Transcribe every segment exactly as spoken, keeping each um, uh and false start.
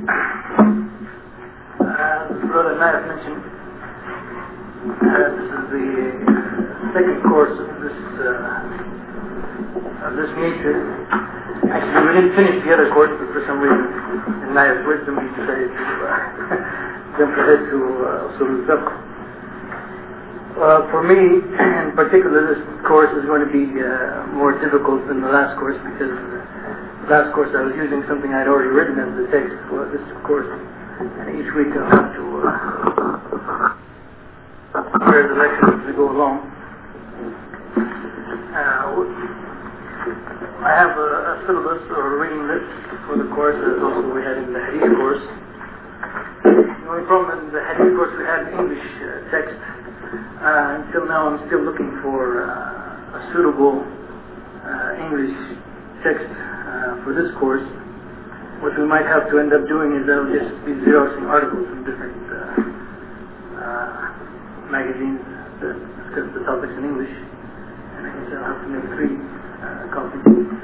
Uh, Brother Naif mentioned uh, this is the second course of this uh, of this nature. Actually, we didn't finish the other course, but for some reason, in Naif's wisdom, we decided to uh, jump ahead to uh, Usul al-Fiqh. Uh, for me, in particular, this course is going to be uh, more difficult than the last course because the last course I was using something I'd already written as the text for this course, and each week I'll have to uh, prepare the lectures as we go along. Uh, I have a, a syllabus or a reading list for the course as also we had in the Hadith course. The only problem in the Hadith course we had English uh, text. Uh, until now I'm still looking for uh, a suitable uh, English text uh, for this course. What we might have to end up doing is I'll just be xeroxing articles from different uh, uh, magazines that discuss the topics in English, and I guess I'll have to make three uh, copies.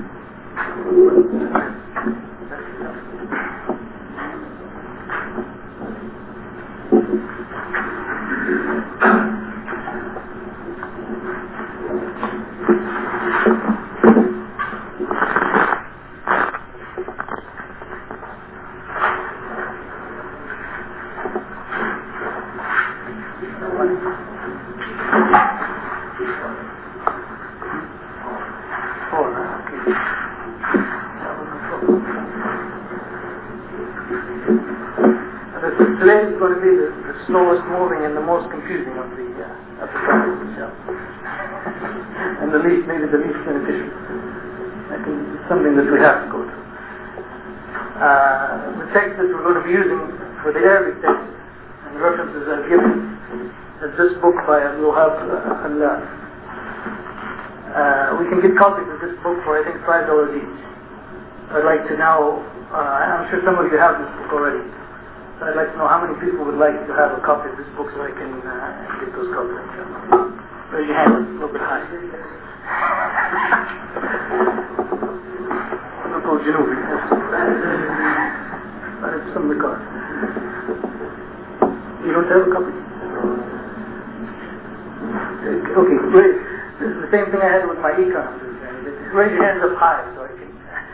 Today is going to be the, the slowest moving and the most confusing of the uh, of the topics itself, and the least, maybe the least beneficial. I think it's something that we have to go to. Uh, the text that we're going to be using for the Arabic text and the references I've given is this book by Abdul Wahab Allah. Uh, we can get copies of this book for I think five dollars each. I'd like to now. Uh, I'm sure some of you have this book already. I'd like to know how many people would like to have a copy of this book so I can uh, get those copies. Raise your hand, it's a little bit high. We'll go Janubi. But it's from the car. You don't have a copy? Okay, wait. This is the same thing I had with my econ. Raise your hands up high so I can...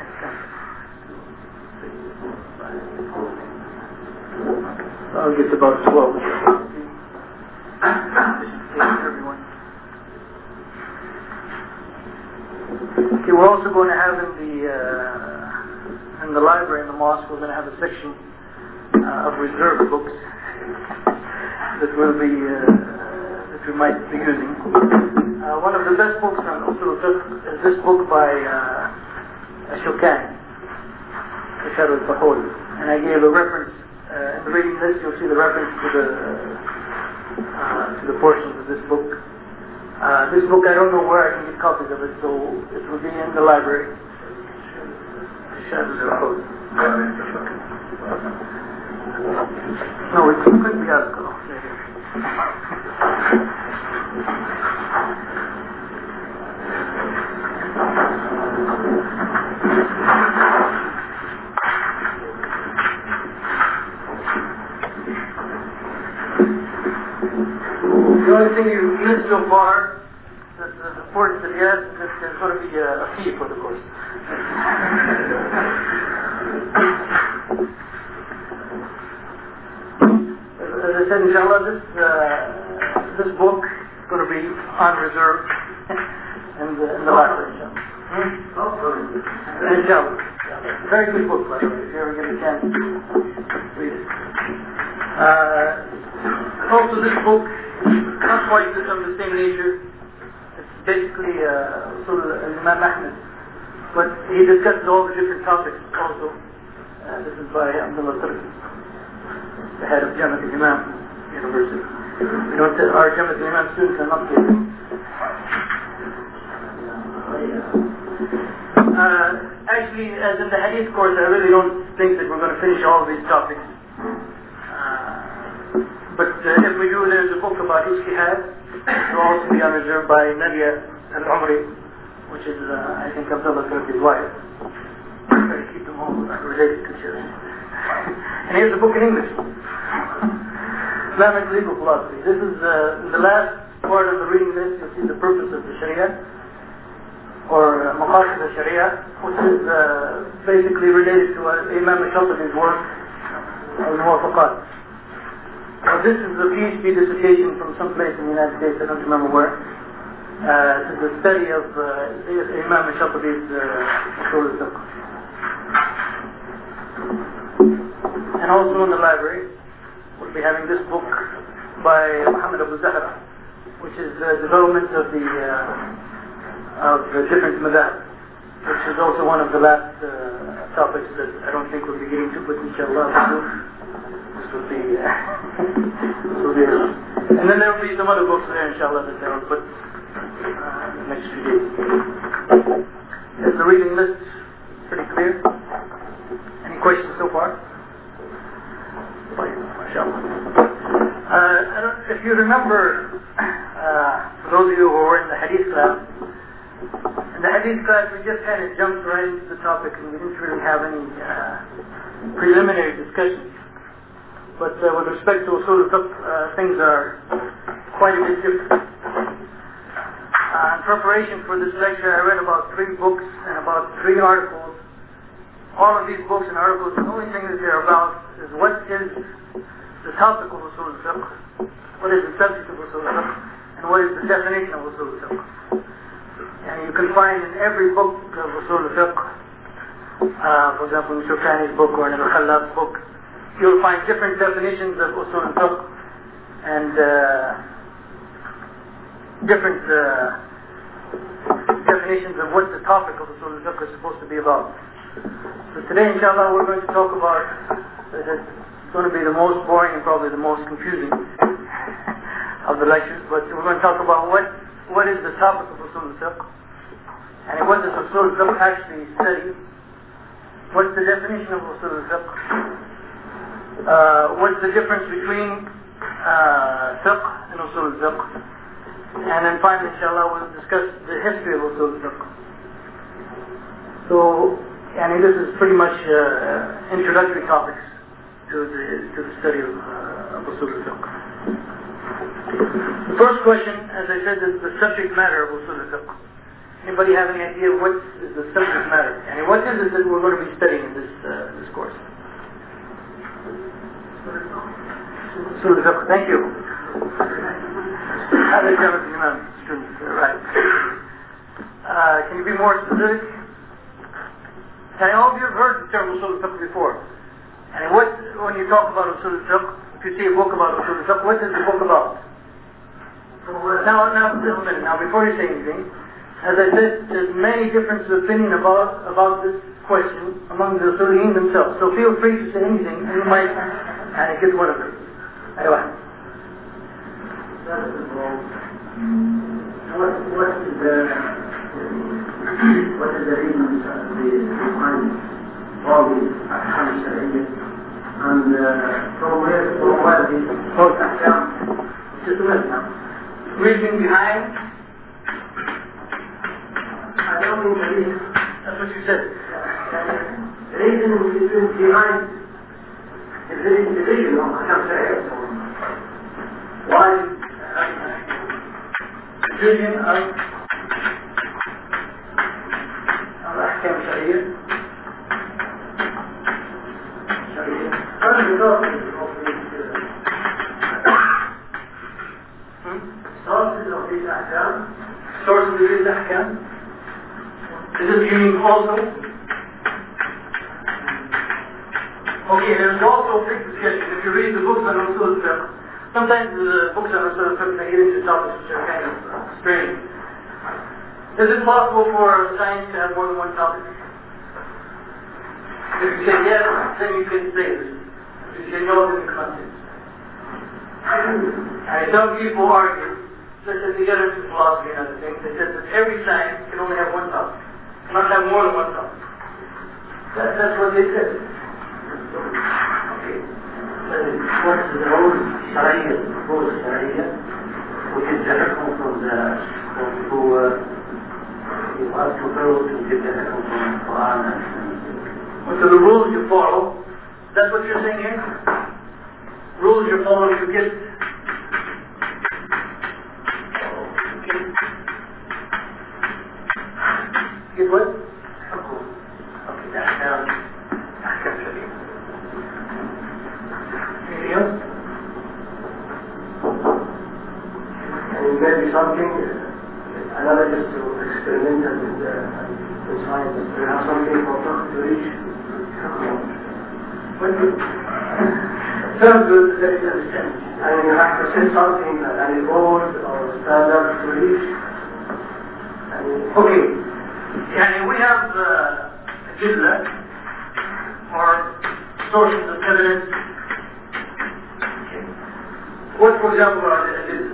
I'll get to about twelve. Everyone. Okay, we're also going to have in the uh, in the library in the mosque. We're going to have a section uh, of reserved books that will be uh, that we might be using. Uh, one of the best books on Usul al-Fiqh is this book by uh, Shawkani, Kashar al-Fahul, and I gave a reference. Uh, in the reading list, you'll see the reference to the uh, to the portions of this book. Uh, this book, I don't know where I can get copies of it, so it will be in the library. No, it couldn't be Azkar. The only thing you missed so far, that's as important as yes, is that there's going to be a, a fee for the course. as, as I said, inshallah, this uh, this book is going to be on reserve in the, in the library, inshallah. Hmm? Inshallah. Very good book, by the way, if you ever get a chance to read it. Uh, also, this book, not quite of the same nature. It's basically uh, sort of Imam Ahmed, but he discusses all the different topics also. Uh, this is by Abdullah Turki, the head of Jamiat al-Imam University. You know, our Jamiat al-Imam students are not here. Uh, actually, as in the Hadith course, I really don't think that we're going to finish all of these topics. But uh, if we do, there's a book about Ijtihad. It will also be on reserve by Nadia al-Umri, which is, uh, I think, Abdullah Turki's wife. I try to keep them all related to each other. And here's a book in English. Islamic Legal Philosophy. This is uh, the last part of the reading list. You'll see the purpose of the Sharia, or uh, Maqasid al-Sharia, which is uh, basically related to uh, Imam al-Shatibi's work, Al-Muwafaqat. Now, this is a PhD dissertation from some place in the United States, I don't remember where. Uh, this is a study of uh, Imam al-Shatibi's uh, Usul al-Fiqh. And also in the library, we'll be having this book by Muhammad Abu Zahra, which is the development of the uh, of the different madhab, which is also one of the last uh, topics that I don't think we'll be getting to, but inshallah this will be uh, this will be and then there will be some other books there inshallah that I will put uh, in the next few days. Is the reading list pretty clear? Any questions so far? Uh, I don't, if you remember, uh, for those of you who were in the hadith class, in the hadith class we just kind of jumped right into the topic and we didn't really have any uh, preliminary discussions. But uh, with respect to usul al-fiqh, uh, things are quite a bit different. Uh, in preparation for this lecture, I read about three books and about three articles. All of these books and articles, the only thing that they're about is what is the topic of usul al-fiqh, what is the subject of usul al-fiqh, and what is the definition of usul al-fiqh. And you can find in every book of usul al-fiqh, uh, for example, in Shawkani's book or in Al-Khallaf's book, you'll find different definitions of usul al-fiqh and uh, different uh, definitions of what the topic of usul al-fiqh is supposed to be about. So today, inshallah, we're going to talk about, uh, it's going to be the most boring and probably the most confusing of the lectures, but we're going to talk about what what is the topic of usul al-fiqh, and what does usul al-fiqh actually study, what's the definition of usul al-fiqh, uh, what's the difference between uh, fiqh and usul al-fiqh, and then finally, inshallah, we'll discuss the history of usul al-fiqh. So, I mean, this is pretty much uh, introductory topics to the to the study of uh, usul al-fiqh. The first question, as I said, is the subject matter of usul al-fiqh. Anybody have any idea what is the subject matter? I mean, what is it that we're going to be studying in this uh, this course? Usul al-fiqh. Thank you. Other students, right? Uh, can you be more specific? And all of you have heard the term usul al-fiqh before. And what, when you talk about usul al-fiqh, if you see a book about usul al-fiqh, what is the book about? Now, now, just a minute. Now, before you say anything, as I said, there's many differences of opinion about about this question among the usuliyin themselves. So feel free to say anything, and you might uh, get one of them. Anyway. First of all, what what is the what is the reason behind all these ahkam sharia, and uh, from where from where the whole ahkam just went now? Reason behind? I don't think the reason. That's what you said. The reason is behind the division of ahkam sharia. Why? Division of ahkam sharia. Sources of these ahkam. Sources of these ahkam. Is this meaning also? Okay, there's also a big discussion. If you read the books on usul al-fiqh, sometimes the books on usul al-fiqh they get into topics which are kind of strange. Is it possible for science to have more than one topic? If you say yes, then you can say this. If you say no, then you can't say this. And some people argue, such as the other philosophy and other things, they said that every science can only have one topic. It must have more than one topic. That, that's what they said. Okay. What is the role of sharia, role of sharia, which is different from the who who are to go to get the from the Quran and so the rules you follow, that's what you're saying here? Rules you're following to get. Okay. Get what? Okay, that's down. Anything else? And maybe something, another just to experimental with the with science. Do you have something for talk to reach? What do you? Sounds good, let me understand. I mean, you have to say something, any goals or standards to reach. I mean, okay. Yani we have uh, adilla or sources of evidence. Okay. What, for example, are the adilla?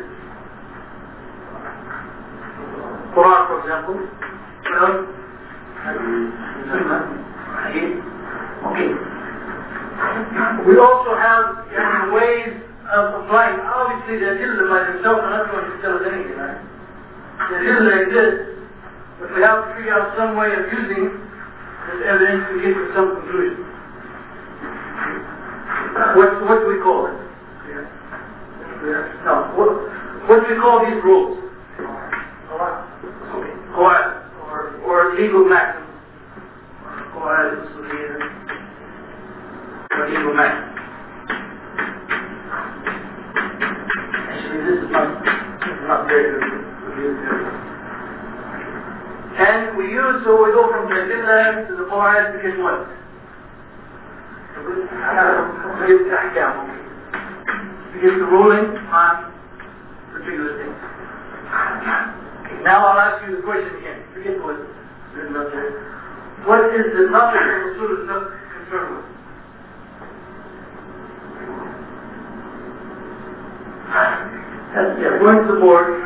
Quran, for example. Well, Sunnah. Okay. We also have yani, ways of applying. Obviously, the adilla by themselves are not going to tell us anything, right? The adilla exists. But we have to figure out some way of using this evidence to get to some conclusion. What, what do we call it? Yeah. Yeah. No. What, what do we call these rules? Okay. Qawaid. Or, or legal maxims. Qawaid usuliyya. Or legal maxims. Actually, this is not, this is not very good. And we use, so we go from the adilla to the qawaid to get what? To get the ahkam. To get the ruling on particular things. Okay, now I'll ask you the question again. Forget what is written up there. What is the knowledge of Usul al-Fiqh concerned with? That's, yeah, going to the board.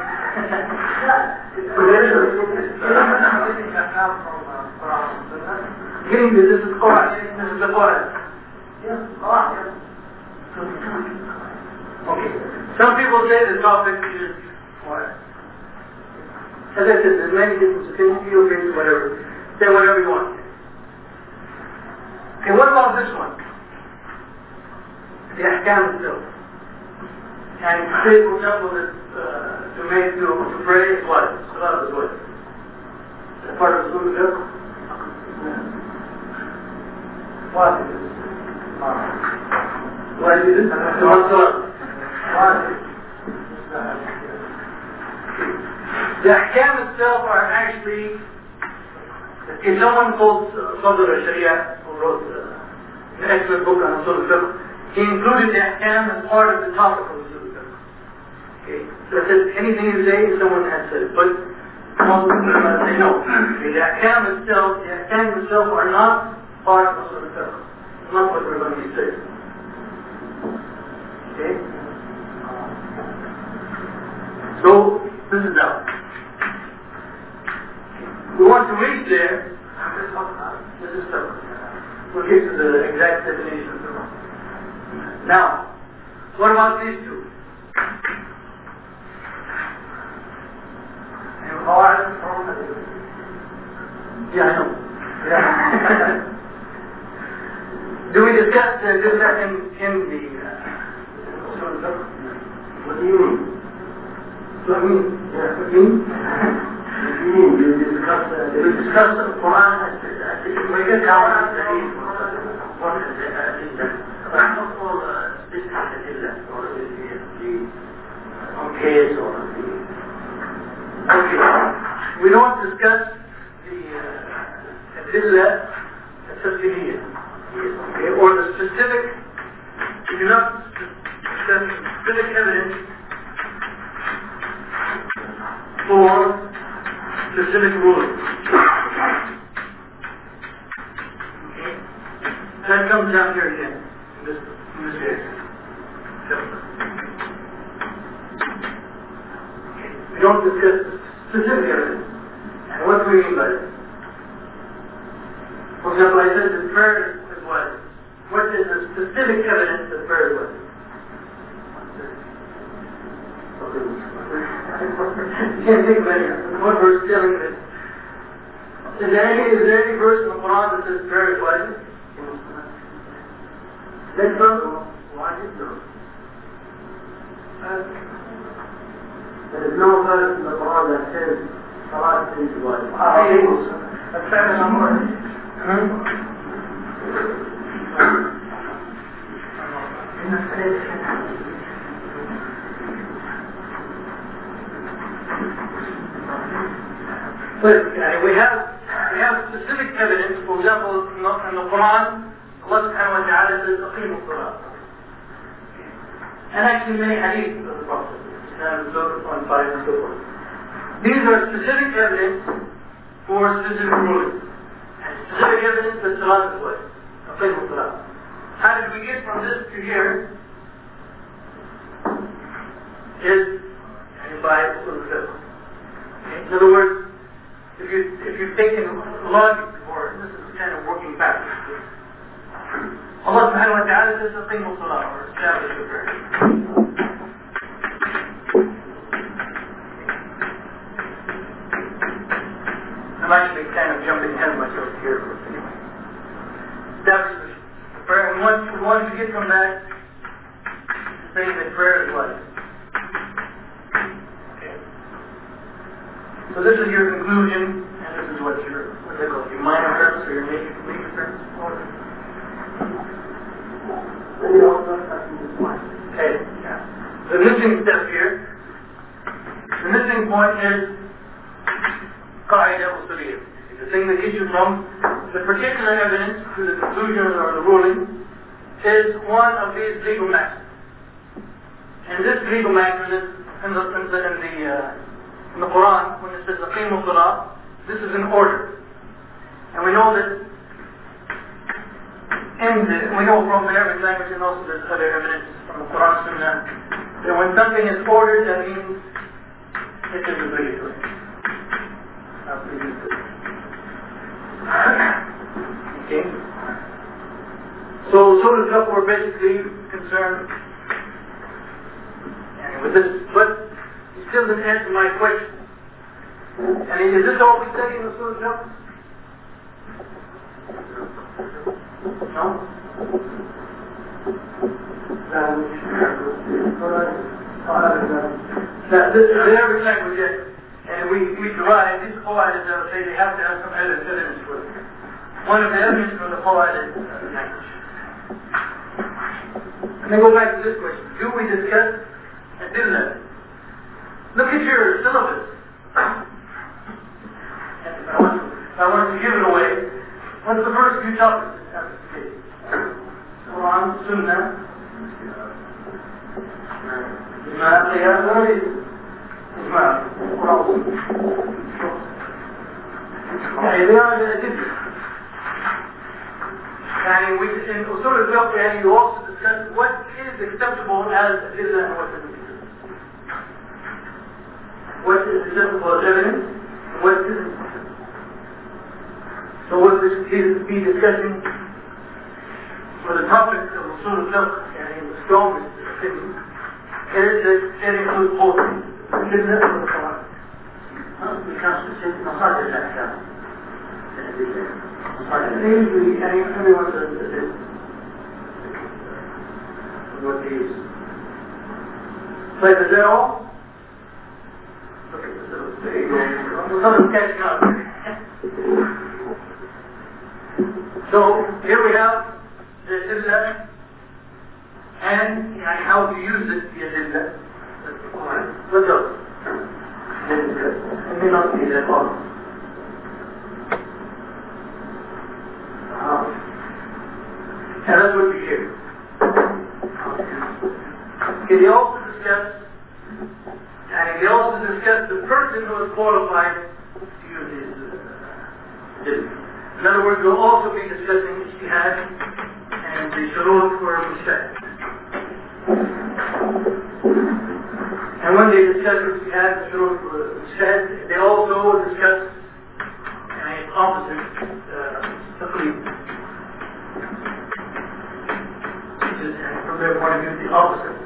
Getting this, this is Quran, this is the Quran. yes, Quran, yes. Okay. Some people say the topic is Quran. As I said, there's many different opinions, feel free to whatever. Say whatever you want. Okay, what about this one? The ahkam itself. And say, for example, that uh, to make to, to pray is what? Salat is what? Is that part of the Usul al-Fiqh? What is it? Why is it? It's not Salat. What is it? The ahkam itself are actually, if someone called Sadr al-Sharia, who wrote uh, an excellent book on Usul al-Fiqh, he included the ahkam as part of the topic of Usul al-Fiqh. Okay, so it says anything you say, someone has said it, but most people say no. Okay, the ahkam itself, the ahkam itself are not part of Usul al-Fiqh. It's not what we're going to be saying. Okay? So, this is out. We want to read there, this is fiqh. We'll get to the exact definition of fiqh. Now, what about these two? Yeah, I know. Yeah. Do we discuss uh, this in, in the uh, What do you mean? what do you mean? Yeah. What do you mean? What do you mean? You discuss the... We discuss the Quran as we get down to the hadith. What is the hadith? But not all specific hadith or the case or the... Okay. We don't discuss the adilla al-tafsiliyya. Okay, or the specific, we do not discuss specific evidence for specific rulings. Okay? That comes down here again, in this, in this case. Okay. We don't discuss specific evidence. And what do we mean by that? For example, I said that prayer is what? What is the specific evidence that prayer is what? You can't think of any. What verse is telling it? Is there any, is there any verse in the Quran that says prayer is what? Literal, wajib, no. Uh, there is no verse in the Quran that says Salat is wajib. Ah, that's fair enough. But uh, we have we have specific evidence. For example, in the, in the Quran, Allah subhanahu wa ta'ala says, "Aqim al-Salat." And actually many hadiths of the Prophet, and so on, and so forth. These are specific evidence for specific rulings. And specific evidence that Salat is what? Aqim al-Salat. How did we get from this to here? Is by usul al-fiqh. In other words, if you if you've taken logic before, this is kind of working backwards. Allah subhanahu wa ta'ala says aqim al-salah, or establish the prayer. I'm actually kind of jumping ahead of myself here. Anyway, establish the prayer, and once once you get from that, saying that prayer is what? So this is your conclusion, and this is what your, what they call your minor terms or your major, major terms. Okay, yeah. The missing step here, the missing point is qaida usuliyya. The thing that gets you from the particular evidence to the conclusion or the ruling is one of these legal maxims. And this legal maxim is in the, in the, in the uh, in the Quran, when it says aqim al-salah, this is an order. And we know that in the, we know from the Arabic language, and also there's other evidence from the Quran Sunnah, that when something is ordered, that means it is obligatory. Okay? So, so the fiqh we're basically concerned with this, but still didn't answer my question. And is this all we study in the Surah Al-Fiqh? No? Now, this is the Arabic language, yes. And we, we derive these qawa'id that say they have to have some evidence for it. One of the evidence from the qawa'id language. And then go back to this question. Do we discuss adillah? Look at your syllabus. I want, I want to give it away. What's the first few topics? Quran, Sunnah, Ijma, Qiyas, what is Ijma? They are different. And we, in Usul al-Fiqh, you also discuss what is acceptable as adillah and what isn't. What is acceptable as evidence and what isn't. So what this is be discussing for the topic of Usul al-Fiqh, and the strongest opinion, is that it includes both adillah and the Quran. We can't specific masajid al-Ahkam. Usually, everyone does this. What they use. So is that all? Okay, so there you go. Someone's catching up. So here we have the adillah and yani, how to use it, the adillah. Alright, let's go. It may not be that long. And that's what we hear. Okay, they also discuss, and they also discuss the person who is qualified to use his uh, in other words, we'll also be discussing ijtihad and the shurut for mujtahid. And when they discuss ijtihad and shurut for mujtahid, they also discuss an opposite taqlid. Uh, from their point of view, the opposite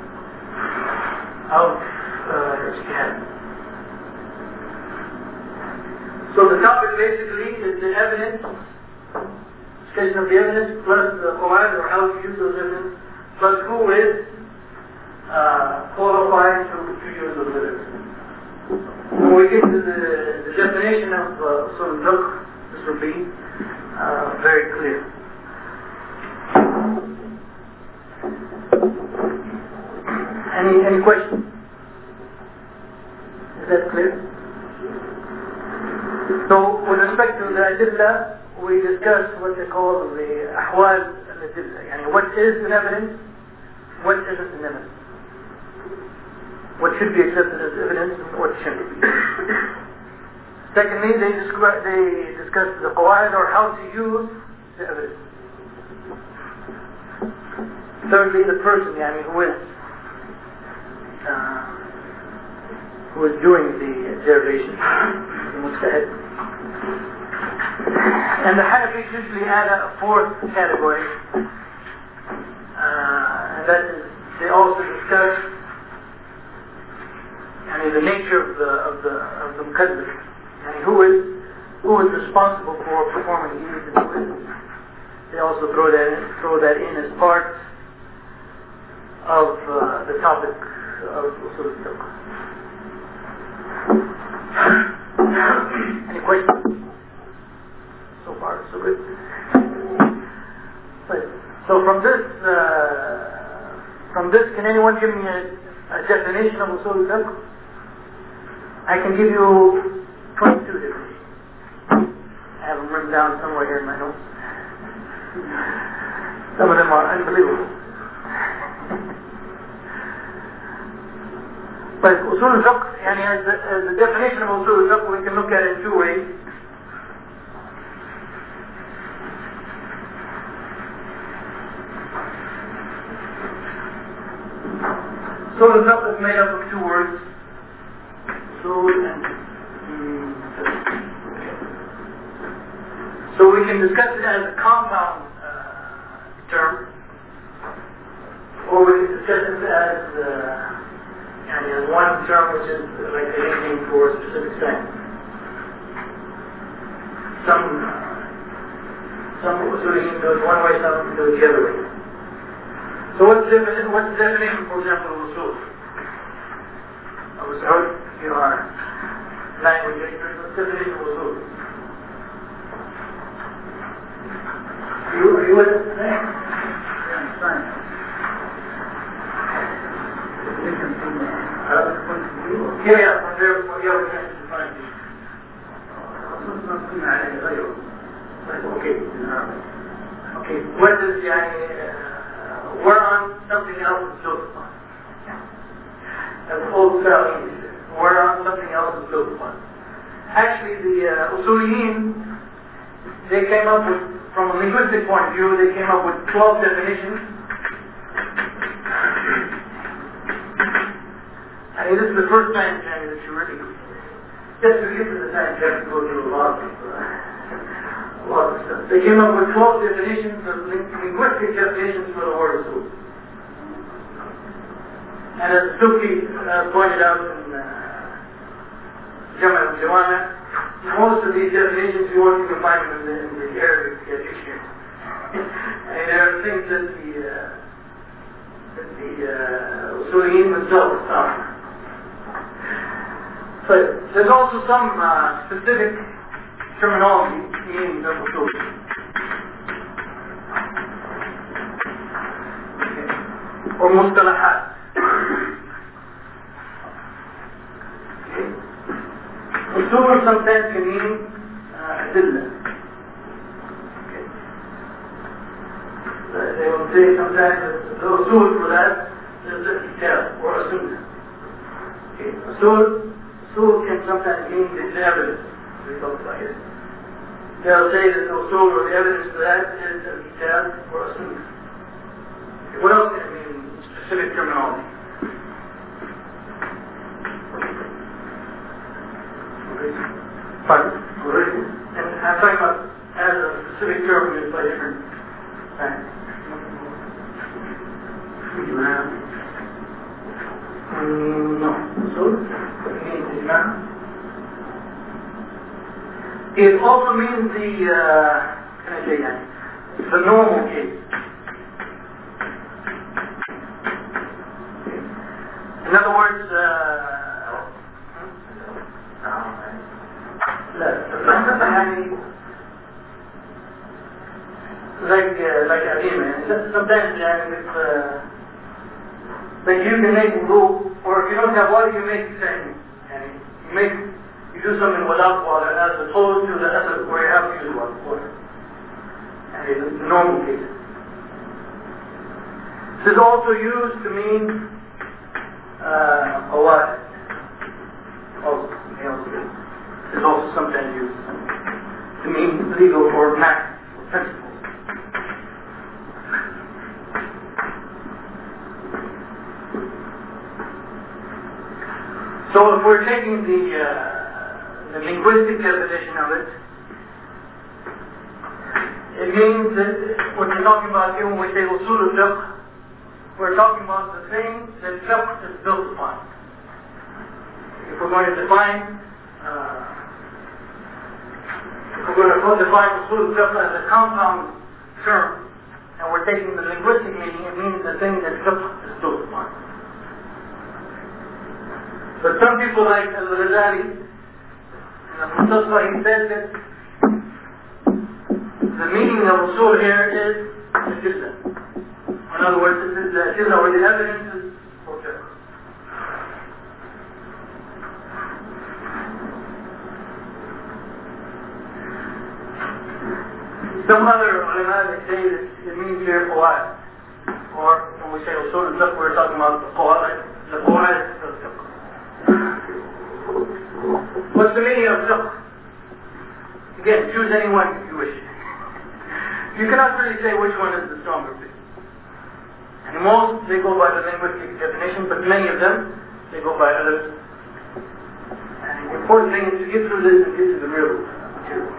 of ijtihad. Uh, so the topic basically is the evidence discussion of the evidence, plus the qawaid or how to use those evidence, plus who is uh, qualified to, to use those evidence. When we get to the, the definition of uh, usul al-fiqh, this will be uh, very clear. Any, any questions? Is that clear? So, with respect to the adillah, we discussed what they call the ahwal al-adillah. Yani what is an evidence, what isn't an evidence. What should be accepted as evidence and what shouldn't be. Secondly, they, describe, they discussed the qawaid or how to use the evidence. Thirdly, the person yani, who is uh, who is doing the derivation, the mujtahid. And the Hanafis usually add a fourth category, uh, and that is they also discuss yani, the nature of the of the of the muqaddam, yani, who is who is responsible for performing deeds and who isn't. They also throw that in, throw that in as part of uh, the topic of usul al-fiqh. Any questions? So far, so good. But, so from this, uh, from this, can anyone give me a, a definition of usul al-fiqh? I can give you twenty-two definitions. I have them written down somewhere here in my notes. Some of them are unbelievable. But usul al-fiqh, yani as the, as the definition of usul al-fiqh, we can look at it in two ways. Usul al-fiqh is made up of two words, usul and mm, so we can discuss it as a compound uh, term, or we can discuss it as uh, and as one term which is like a nickname for a specific thing. Some some usuliyin do it one way, some do it the other way. So what's the definition, what's the definition for example, of usul? I was heard you are language ignorant. What's the definition of usul? You, are you with us today? Yeah, I'm fine. Yeah, yeah, from there, yeah, we can define it. Okay. Okay, what is the, uh, we're on something else is built upon. As old style English says, we're on something else is built upon. Actually, the uh, usuliyin, they came up with, from a linguistic point of view, they came up with twelve definitions. I mean, this is the first time that you really, just to get to the time, you have to go through a lot of, uh, a lot of stuff. They came up with twelve definitions of linguistic definitions for the word usul. And as Suki uh, pointed out in uh, Jama' al-Jawami', most of these definitions you won't even find them in the, in the Arabic uh, dictionary. And there are things that the uh, that the uh, usuliyin themselves found. But there's also some uh, specific terminology meaning of usul. Okay. Or mustalahat. Okay. Usul sometimes can mean adillah. Okay. Uh, they will say sometimes the usul for that is a kitab or a sunnah. Okay. Usul Usul can sometimes mean the evidence. We talked about it. They'll say that the usul or the evidence for that is a kitab or a sunnah. Okay, what else can it mean in specific terminology? Pardon? And I'm talking about as a specific term used by different times. Mm, no. Usul? It also means the, uh, can I say that? the normal case. In other words, uh, like uh, like Adima, sometimes if uh, like you can make wudu, or if you don't have water, you make sand. You make you do something without water as opposed to the other where you have to use water. And it's a normal case. This is also used to mean uh, a lot. Also, it's also sometimes used to mean legal or math or principles. So if we're taking the, uh, the linguistic definition of it, it means that when we're talking about here, when we say usul al-fiqh, we're talking about the thing that fiqh is built upon. If we're going to define, uh, if we're going to define usul al-fiqh as a compound term, and we're taking the linguistic meaning, it means the thing that fiqh is built upon. But some people like Al-Ghazali, in the Mutasfa, he said that the meaning of usul here is the jizza. In other words, this is the jizza or the evidences for fiqh. Some other ulama, they say that it means here qawaid. Or when we say usul al-fiqh, we're talking about the qawaid, the qawaid of fiqh. What's the meaning of fiqh? Again, choose any one if you wish. You cannot really say which one is the stronger view. And most, they go by the linguistic definition, but many of them, they go by others. And the important thing is to get through this and get to the real material.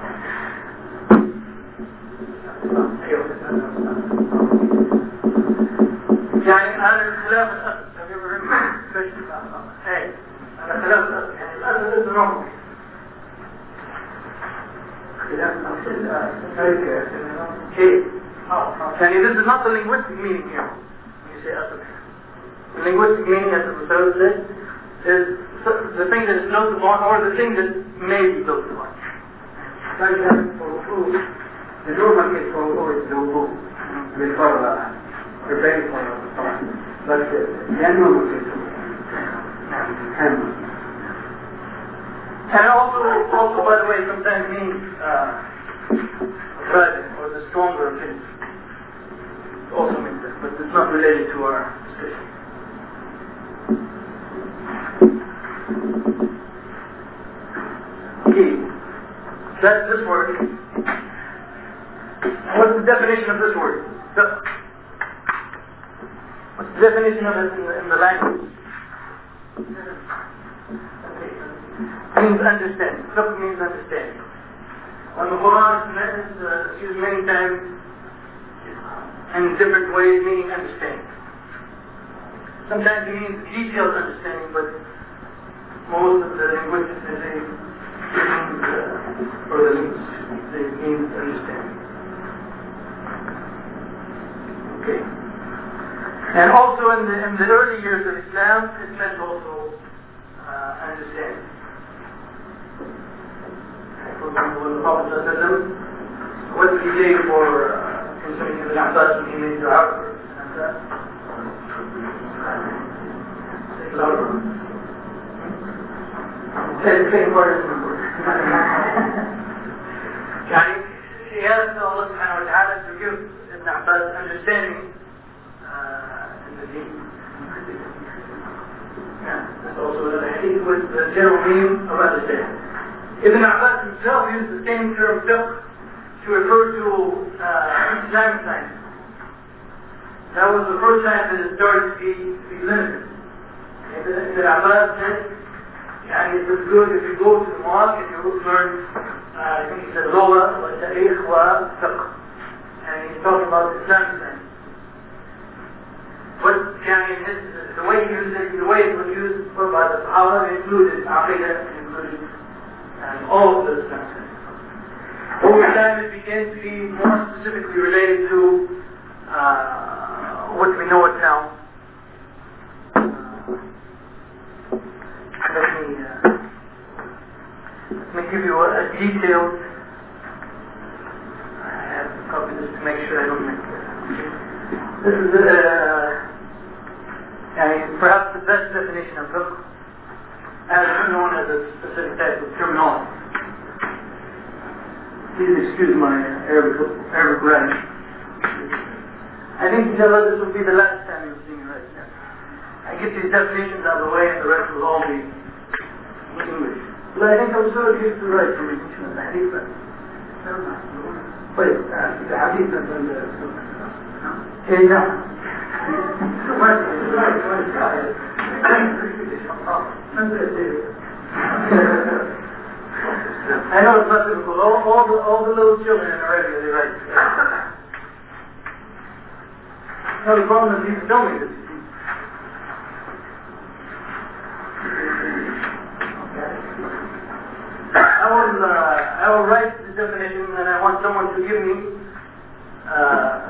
يعني هذا الخلاف الأصل. Have you ever heard of question about that? Hey, هذا خلاف الأصل. يعني الأصل is the normal. يعني this is not the linguistic meaning here. When you say أصل. The linguistic meaning, as the Professor said, is the thing that is built upon, or the thing that may be built upon. The normal case for wudu is the wudu before preparing for salah. But the abnormal case and and also, also by the way, sometimes means uh, right, or the stronger opinion. Also means that, but it's not related to our discussion. Okay, that's this word. What's the definition of this word? What's the definition of it in the, in the language? Okay. It means understanding. Fiqh means understanding. When the Quran is uh, used many times in different ways, meaning understanding. Sometimes it means detailed understanding, but most of the linguistics they say means, uh, or the linguistics they mean understanding. Okay. And also in the in the early years of Islam, it meant also uh, understanding. For example, when the Prophet ﷺ, what did he say for concerning Ibn Abbas when he made dua for Ibn Abbas? Say louder. Say the same word as number. He asked Allah subhanahu wa ta'ala to give Ibn Abbas understanding uh, in the deen. Yeah, that's also a hadith with the general meaning of understanding. Ibn Abbas himself used the same term fiqh to refer to uh, Islamic science. That was the first time that it started to be, to be limited. Ibn Abbas said, and it was good if you go to the mosque and you learn, uh, I think he said, Lola, wa Tariq, wa Fiqh. And he's talking about Islamic science. But yani, his, the way he used it, the way it was used by the Sahaba, it included Aqidah, it included and all of this nonsense. Over time it tends to be more specifically related to uh, what we know it now. Uh, let me uh, let me give you a, a detailed. I have to copy this to make sure I don't make it. This is uh, and perhaps the best definition of fiqh, as known as a specific type of terminology. Please excuse my Arabic, Arabic writing. I think, inshallah, this will be the last time you'll see me right now. I get these definitions out of the way and the rest will all be in English. But I think I'm sort of used to write from English and the hadith. Wait, the hadith and the okay, now. I know it's not difficult. All, all, the, all the little children in Arabia, they write together. Now the problem is people tell me this. Okay. I will, uh, I will write the definition and I want someone to give me uh,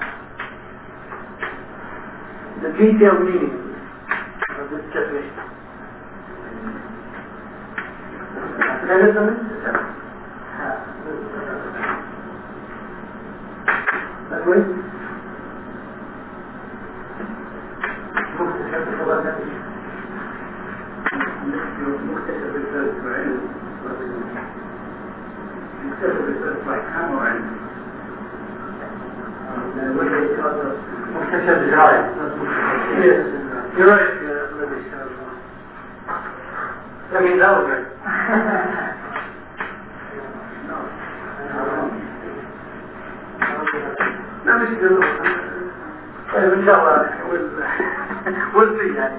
the detailed meaning of this definition. Can I listen? That way? مكتسب الفرد وعلم مكتسب الفرد وحكام وعلم مكتسب الدراية. You're right, that means I was right. No, مش كده. طيب إن شاء الله we'll see يعني.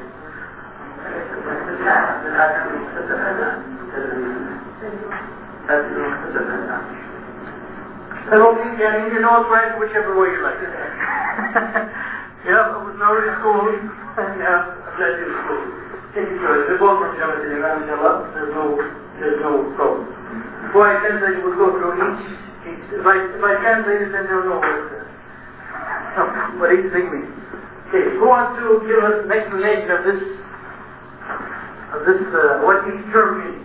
I don't think any, you know, right, whichever way you like it. Yeah, I was already school, and yeah, I've led you to school. Take it further. They're both from Jamaat al-Imam, inshallah. There's no, there's no problem. Before I can say, we'll go through each, each. If I, if I can say this, then they'll know what it says. What each thing means. Okay, who wants to give us an explanation of this? Of this, uh, what each term means.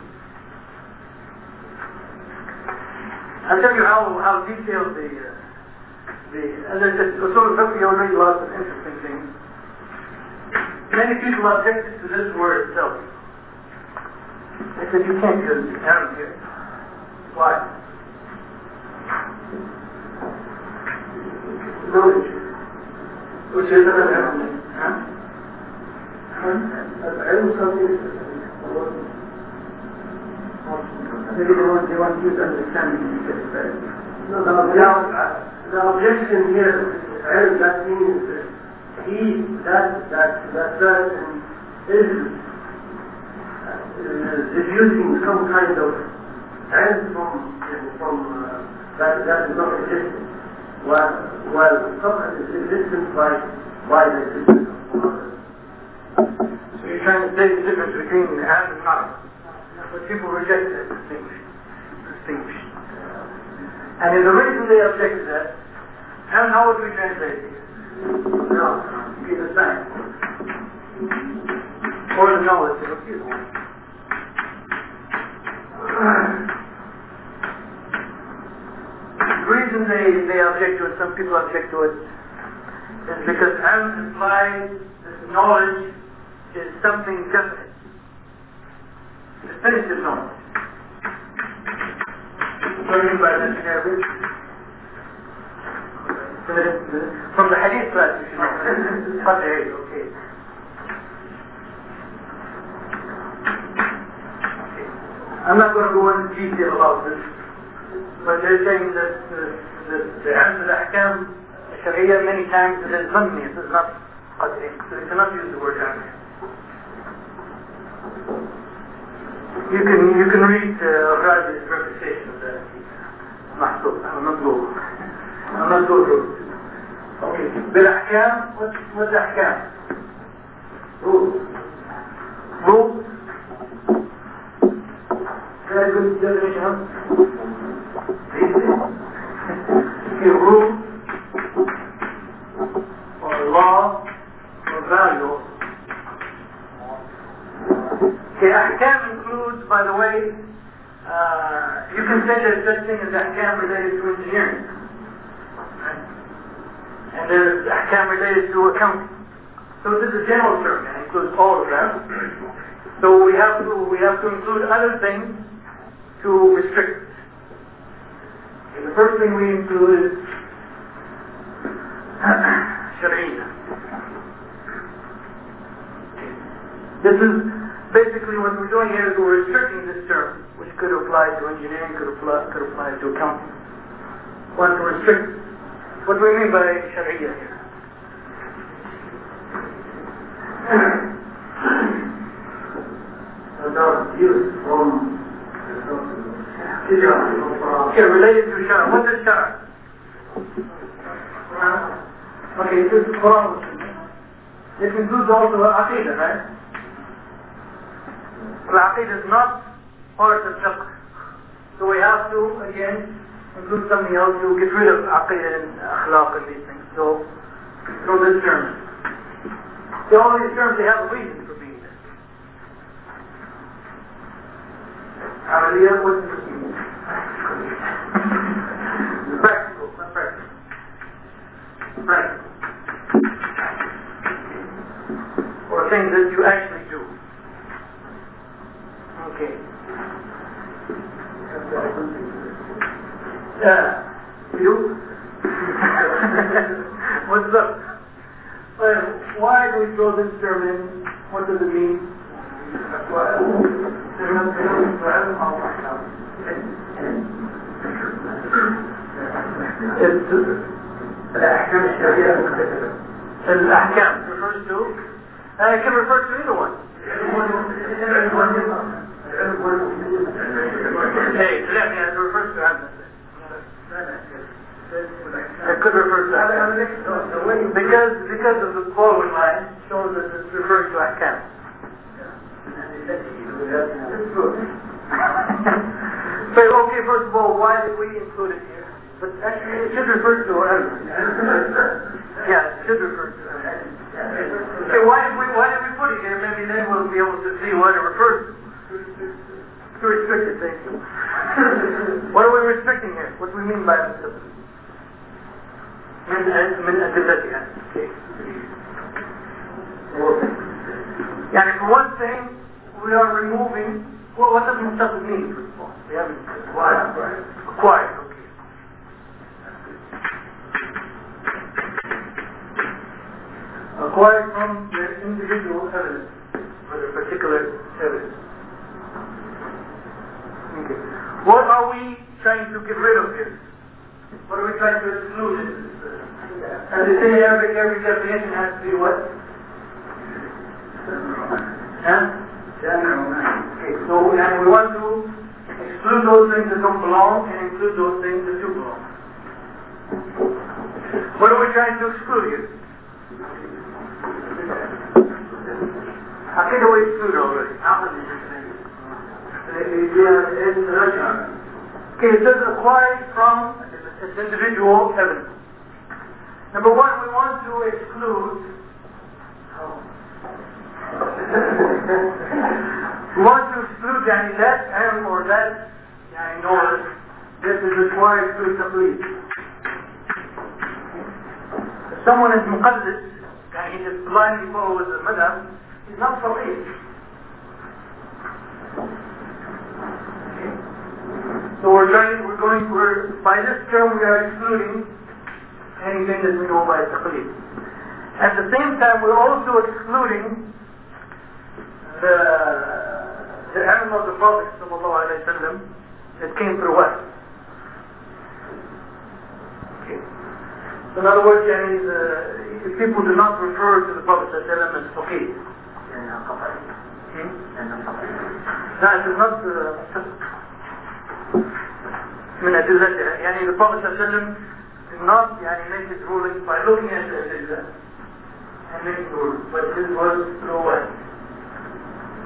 I'll tell you how, how detailed the, uh, the, as I said, Usul al-Fiqh already lots of interesting things. Many people objected to this word itself. They said, you can't use Arab here. Why? Knowledge. Which is an Arab. Huh? العلم صديق maybe they want, they want you to understand it. No, the, the objection here is that means he, that, that, that person is uh, deducing some kind of end from, from uh, that, that is not existing. While, while something is existent by, by the existence of others. So you're trying to say the difference between and and not. But people reject that distinction. distinction. And in the reason they object to that, and how would we translate it? No, be the same. Or the knowledge of a few. The reason they, they object to it, some people object to it, is because and implies this knowledge is something definite. Definitive knowledge. What do you mean by that in Arabic? From the hadith class, you should know. Okay, okay. I'm not going to go into detail about this, but they're saying that the ilm al-ahkam al-sharia many times it is zanni, it is not qadri, so you cannot use the word ilm. You can you can read uh, Razi's reputation of that. Mahsub. I will not go. I will not go through. Okay. Bil-ahkam, what, what's ahkam? Rules. Rules. Very good definition. Reason. Okay, rule or law or value. Okay, ahkam includes, by the way, uh, you can say there's such thing as ahkam related to engineering. Right? And there's ahkam related to accounting. So this is a general term and includes all of that. So we have to we have to include other things to restrict. Okay, the first thing we include is Sharia. This is basically what we're doing here is we're restricting this term, which could apply to engineering, could apply, could apply to accounting. We want to restrict. What do we mean by Sharia here? Without use from okay, related to Shara. What is Shara? Okay, this is Quran. It includes also Aqidah, right? Well, Aqidah is not part of fiqh. So we have to, again, include something else to get rid of Aqidah and Akhlaq and these things. So, throw this term. So all these terms, they have a reason for being there. Amaliyah, what does this mean? Practical, not practical. Practical. Or things that you actually do. Okay. Yeah. You? What's up? Well, why do we throw this term in? What does it mean? It's الأحكام refers to, and it can refer to either one. Hey, let me, it refers to Hamza. It could refer to Ahkam. Because, because of the following line shows that it's referring to Ahkam. So, okay, first of all, why did we include it here? But actually, it should refer to Ahkam. Yeah, it should refer to Ahkam. Okay, why did we, why did we put it here? Maybe then we'll be able to see what it refers to. To restricted things. What are we restricting here? What do we mean by this? من من أدلتها. يعني for one thing, we are removing. Well, what does mustaqil mean? First of all, we haven't acquired. Acquired. Okay. Acquired from the individual evidence, or the particular evidence. Okay. What are we trying to get rid of here? What are we trying to exclude in this? As they say, every, every definition has to be what? Huh? Okay, so and we want to exclude those things that don't belong and include those things that do belong. What are we trying to exclude here? How can we exclude already? Okay, it says acquired from its individual evidence. Number one, we want to exclude. We want to exclude yani, that and or that yani, nor this is required through taqlid. If someone is muqaddid, yani he just blindly follows the madhab, he's not taqlid. So we're trying, we're going, we're, by this term we are excluding anything that we know by taqlid. At the same time, we're also excluding the the ilm of the Prophet sallallahu alaihi wasallam that came through what? Okay. So in other words, yani, the, if people do not refer to the Prophet sallallahu alaihi wasallam as faqih. Hmm? No, it is not uh, من أدلتها. يعني the Prophet صلى الله عليه وسلم did not يعني make his ruling by looking at the Adillah and making rules, but this was through what?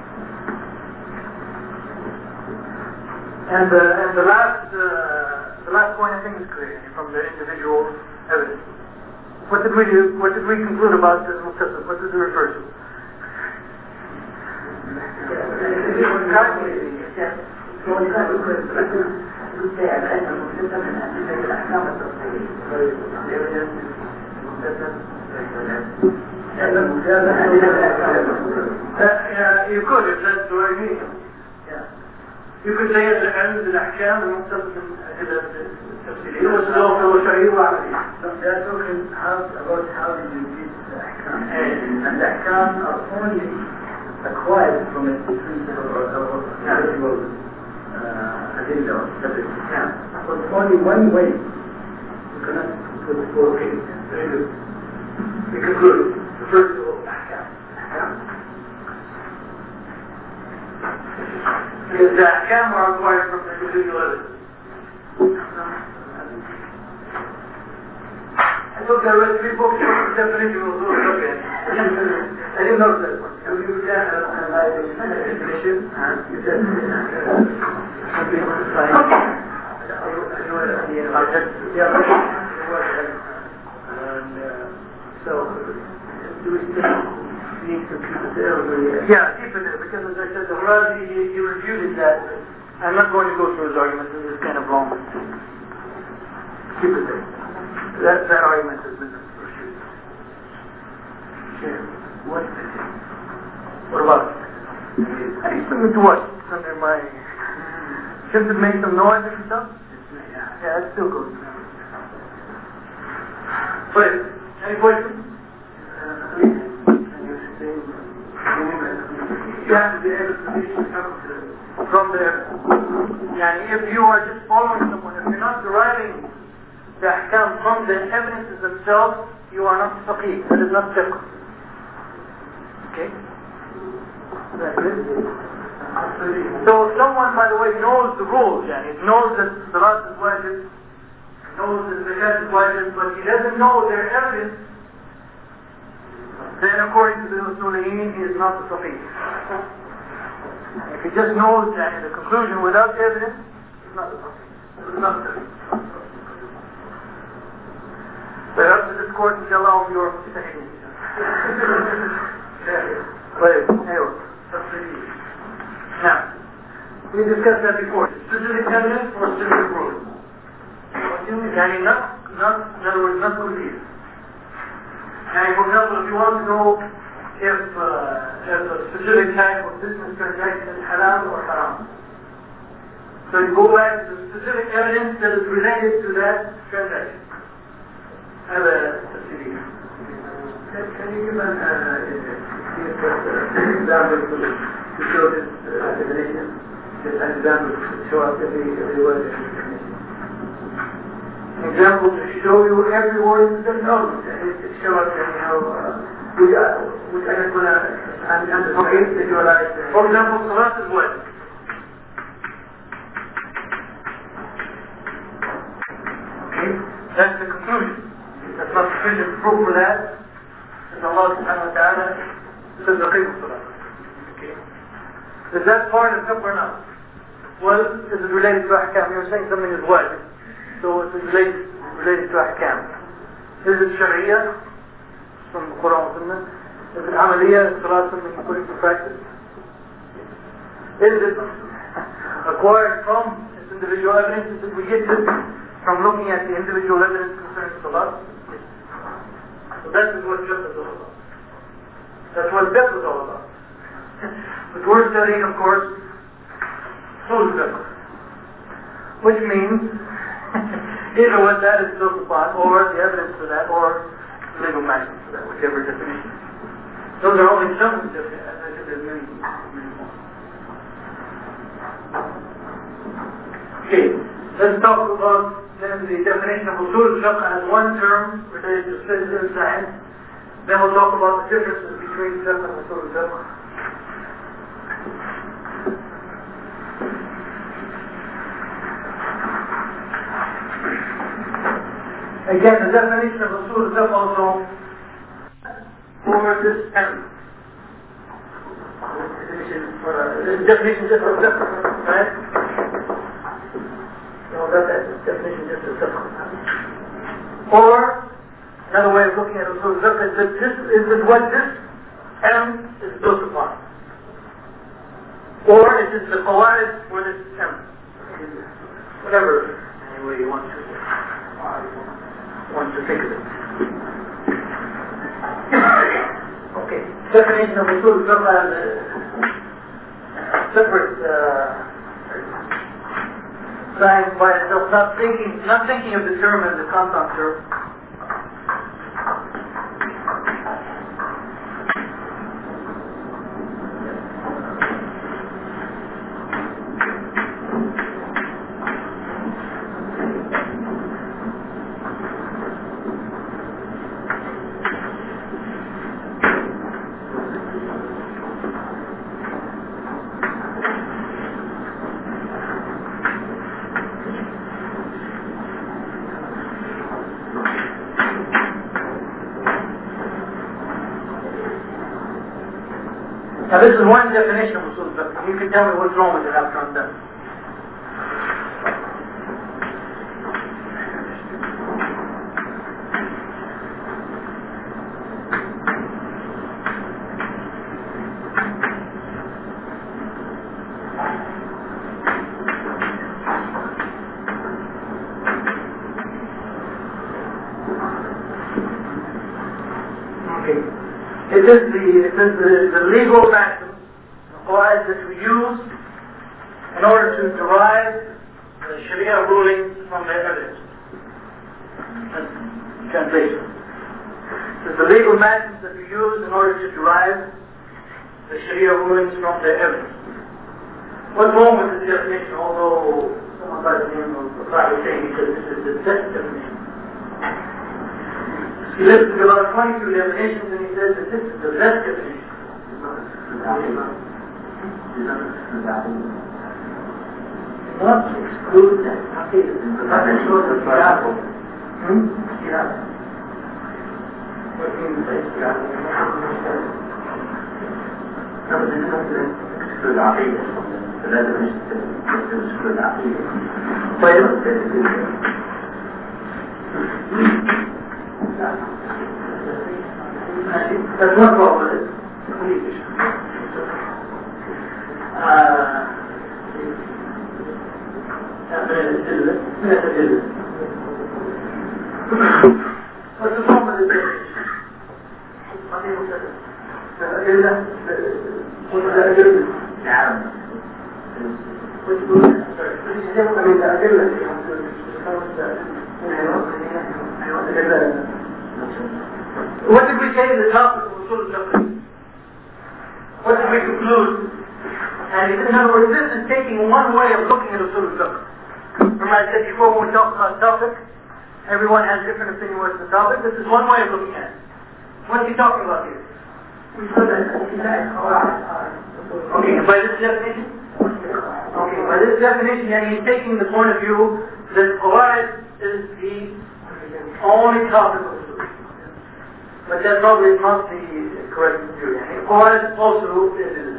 And the, and the last uh, the The last point I think is clear from the individual evidence. What did we do? What did we conclude about the Muqtasid? What does it refer to? Uh, you could, if that's the way you mean. Yeah. You could say at the end of the ahkam المقتصد التفصيلية والسلوك والشرعي والعملية. They're talking how, about how did you get the ahkam. And the ahkam are only acquired from a principle or individual adilla or subject. But only one way you cannot put the four cases. Very good. We conclude the first of all ahkam. Is the ahkam are acquired from the individual evidence. I told you I read three books for the definition of those subjects. I didn't know that one. So you can analyze the definition and you said some people decide. And so do we still need to keep it there? Yeah, keep it there because as I said, the Razi, he, he refuted that. I'm not going to go through his argument, this is kind of long. Keep it there. That, that argument has been refuted. Yeah. What? What about it? I used to do what? Under my... Shouldn't it make some noise and stuff? Yeah, it's still good. Wait, any questions? You have to be able to reach from there. Yeah, if you are just following someone, if you're not deriving the ahkam from the evidences themselves, you are not faqih. That is not fiqh. Okay? So if someone, by the way, knows the rules, yani, knows that salat is wajib, knows that zakat is wajib, but he doesn't know their evidence, then according to the Usuliyin, he is not the faqih. If he just knows yani, the conclusion without evidence, he's not the faqih. It's not the faqih. So after this course, inshallah, will be your mujtahideen. Wait, anyway. Now, we discussed that before. Specific evidence or specific rules? Yani not, not, in other words, not complete. And for example, if you want to know if, uh, if a specific type of business transaction is halal or haram, so you go back to the specific evidence that is related to that transaction. هذا تفسيري. Can you give an example to show this definition? Just an example to show us every, every word in the definition. An example to show you every word in the definition? To show us how, which I can put and visualize. For example, salat is what? Okay, that's the conclusion. That's not sufficient proof for that. And Allah subhanahu wa ta'ala says the qim salat. Okay. Is that part of fiqh or not? Well, is it related to ahkam? You're saying something is wajib. So it is related, related to ahkam. Is it sharia? From the Quran and Sunnah. Is it amaliyah? Is salat something you put into practice? Is it acquired from its individual evidence? Did we get this from looking at the individual evidence concerning salat? So that is what fiqh is all about. That's what fiqh is all about. But we're studying, of course, usul fiqh, which means either what that is built upon, or the evidence for that, or the legal maxim for that, whichever definition. Those are only some of the definitions. I think there's many, many more. Okay, let's talk about then the definition of usul fiqh as one term related to physical science. Then we'll talk about the differences between fiqh and usul fiqh. Again, the definition of usul fiqh also for this term. The definition just of fiqh, right? you know, that, that definition just a fiqh. Or, another way of looking at usul fiqh is that this is that what this ilm is built upon. Or it is the qawaid for this ilm. Whatever, any way you want to, uh, want to think of it. Okay, definition of usul fiqh as a separate uh, science by itself, not thinking, not thinking of the term as a compound term. Now this is one definition of usul fiqh. You can tell me what's wrong with it after I'm done. It is the, it is the, the legal maxim, the qawaid that we use in order to derive the Sharia ruling from the evidence. Translation. It is the legal maxims that we use in order to derive the Sharia rulings from the evidence. What's wrong with this definition, although someone by the name of Bukhari is saying he says this is the best definition. He listed about twenty-two definitions and he says that this is the best definition. Not to exclude that. Okay, not to exclude the Bible. Hmm? Yeah. What do you say? Yeah. No, but this is not to exclude Aqidah. The definition is to exclude Aqidah. Why not? That's one problem with it. Uh, what's the problem with it? What's the adilla? Which book? Sorry. I mean, the adilla. What did we say in the topic of usul fiqh? What did we conclude? And in other words, this is taking one way of looking at usul fiqh. Remember I said before when we talk about topic, everyone has different opinion what's the topic. This is one way of looking at it. What's he talking about here? We said that. Okay, and by this definition? Okay, by this definition, and he's taking the point of view that qawaid is the only topic of usul. But that probably is not the correct view. Qawaid also is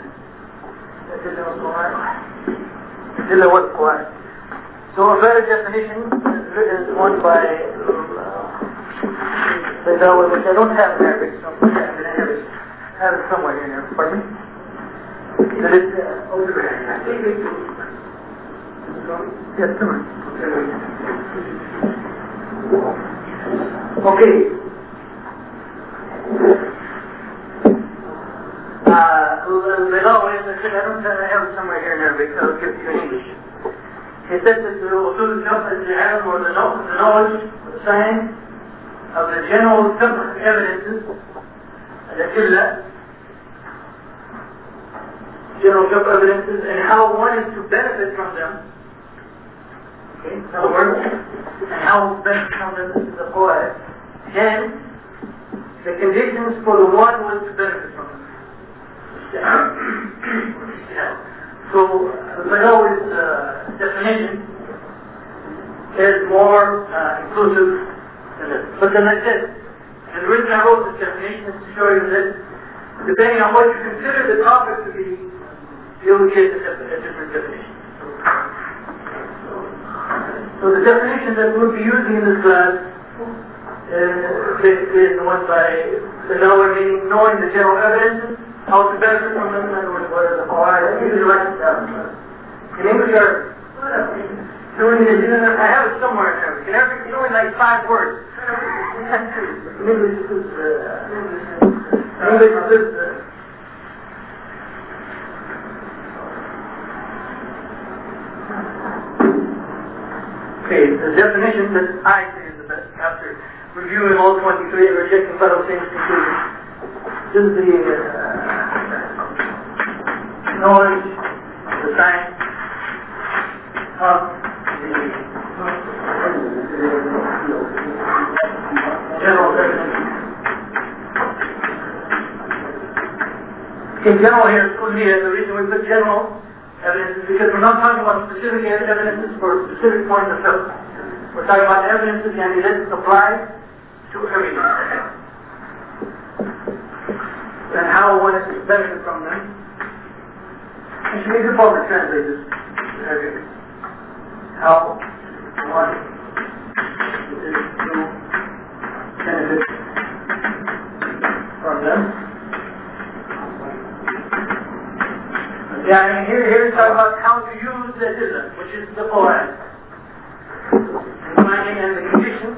Adilla was qawaid. So a better definition is one by Baydawi, which I don't have in Arabic, so I have it in Arabic. I have it somewhere here in Arabic. Pardon me? That is uh, over there. Yes, come on. Okay. Uh, Baydawi, as I said, I don't have it somewhere here in Arabic, so I'll give it to you in English. He said that the usul fiqh is the ilm or the knowledge, the science of the general fiqh evidences, the adilla, general fiqh evidences, and how one is to benefit from them. Okay, in other words, and how to benefit from them is the qawaid. And the conditions for the one who is to benefit from them. So, Baydawi's uh, definition is more uh, inclusive than this. But then I said, and the reason I wrote this definition is to show you that depending on what you consider the topic to be, you'll get a, a different definition. So, So the definition that we'll be using in this class uh, basically is the one by the lower meaning, knowing the general evidence, how to benefit from them, in other words, what are the qawaid. I usually write it down. In English or doing it, I have it somewhere in Arabic. In Arabic, it's only like five words. In English, it's uh, English is uh, okay, the definition that I say is the best after reviewing all twenty-three and rejecting Federal Saint's conclusion. This is the uh, knowledge, the science of the general definition. In general here, the reason we put general evidence is because we're not talking about specific evidences for specific points of view. We're talking about evidences and it applies to everything. And how one is to benefit from them. And she needs to probably translate this to everything. How one is to benefit from them. Yeah, I mean, here, here it's talking about how to use the Islam, which is the Quran. Defining and the conditions.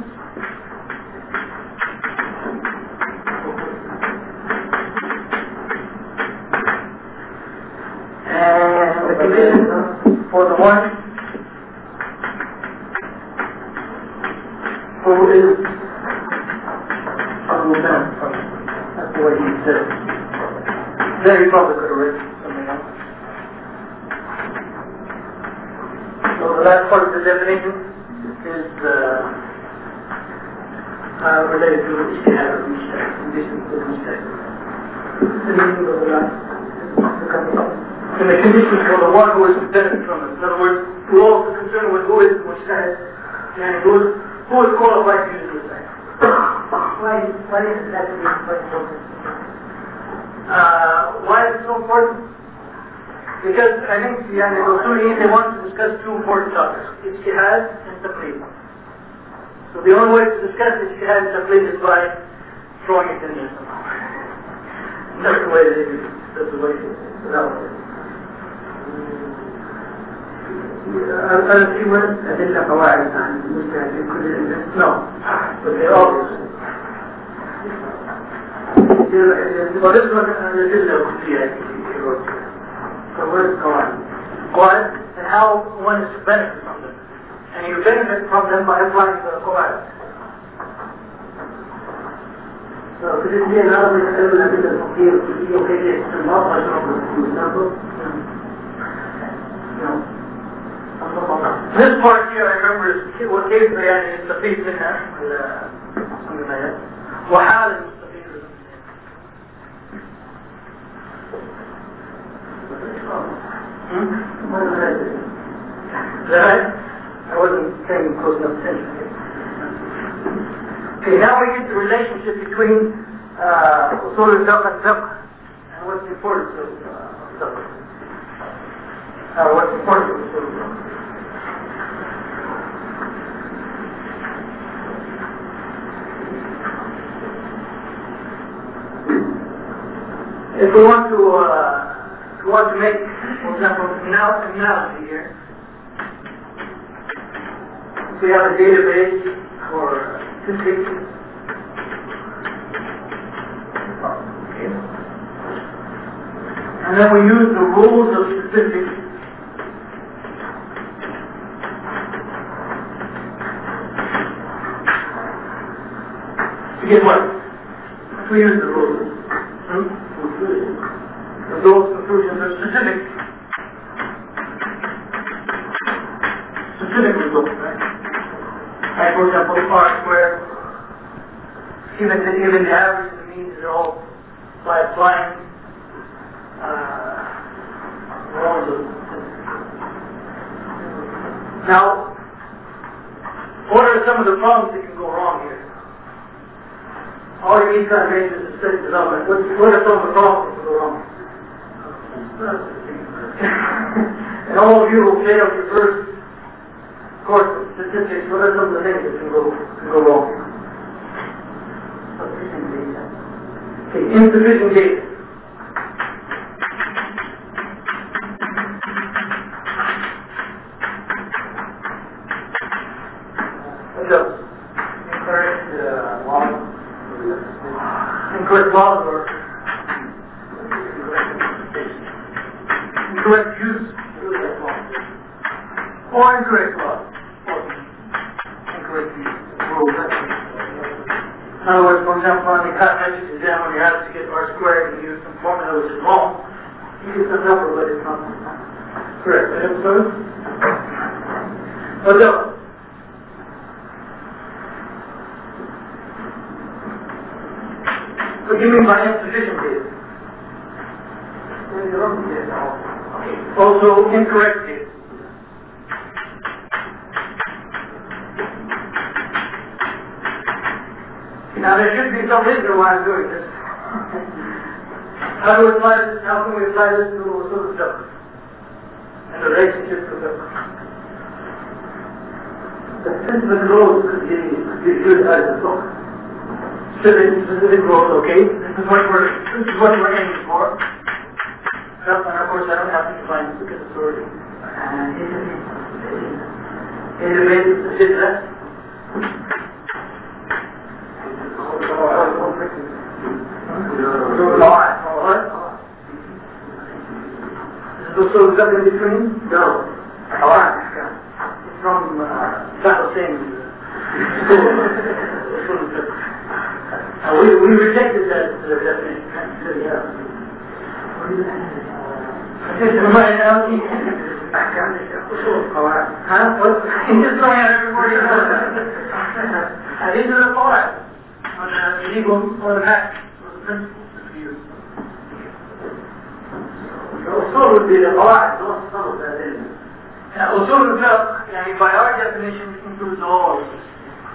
And the conditions for the one who is Abu Bakr. That's the way he said it. Then he probably could have written something else. So the last part of the definition is uh, uh, related to ijtihad or mujtahid, conditions of mujtahid. The meaning of the last, and the conditions for the one who is to benefit from it. In other words, we're also concerned with who is mujtahid and who is, who is qualified to use mujtahid. Why, why is that quite important? Uh, why is it so important? Because I think yani, the Usuli, they want to discuss two important topics, ijtihad and taqlid. So the only way to discuss ijtihad and taqlid is by throwing it in there somehow. That's the way they do it. That's the way it is. That way. هل في ورد أدلة قواعد عن المجتهد في كل علم؟ No. But they always. Well, this one uh, is a kufiya. So what is قواعد? Qawaid, and how one is to benefit from them. And you benefit from them by applying the Qawaid. So could it be another way to tell الأدلة الفقهية والكلية وكيف استنباط أشرف المستنبط؟ No. This part here, I remember, is what كيف يعني يستفيد منها something like that. وحال المستفيد منها. Hmm? Is that right? I wasn't paying close enough attention. Okay, now we get the relationship between usul al-fiqh and fiqh, and what's the importance of uh, fiqh. Uh, what's the importance of usul al-fiqh. If we want to, uh, if we want to make, for example, an analogy here, if we have a database for statistics, okay, and then we use the rules of statistics to get what? If we use the rules. Hmm? Those conclusions are specific. Specific results, right? Like, for example, R squared, even the, even the average and the means are all by applying uh, rules of. Now, what are some of the problems that can go wrong here? All you need to make is a study development. What, what are some of the problems that can go wrong? And all of you will fail your first course statistics, what are some of the things that can go, can go wrong? Okay, insufficient data. What else? Incorrect uh, laws. Incorrect laws or incorrect use or incorrect laws. Incorrect use. Rules. In other words, for example, on the mathematics exam, when you have to get R squared and use some formula which is wrong, you get some number, but it's not correct. Right? What else? What do you mean by insufficient data? Okay. Also incorrect data. Now there should be some reason why I'm doing this. How do we apply this? How can we apply this to sort of stuff? And the relationship to the the specific roles could be used as a book. Specific, specific roles, okay? This is what we're this is what we're aiming for. Well, and of course I don't have to define it because it's already and it is it is So is that in between? No. Alright. It's from uh, Battle Singh. uh, we, we rejected that uh, definition. Yeah. Huh? What? He's just throwing out every word he knows. And these are the thoughts on the legal or the fact or the principles to use. Usul would be the qawaid, not some of that is. Yeah, usul al-fiqh, yani by our definition, includes all of this.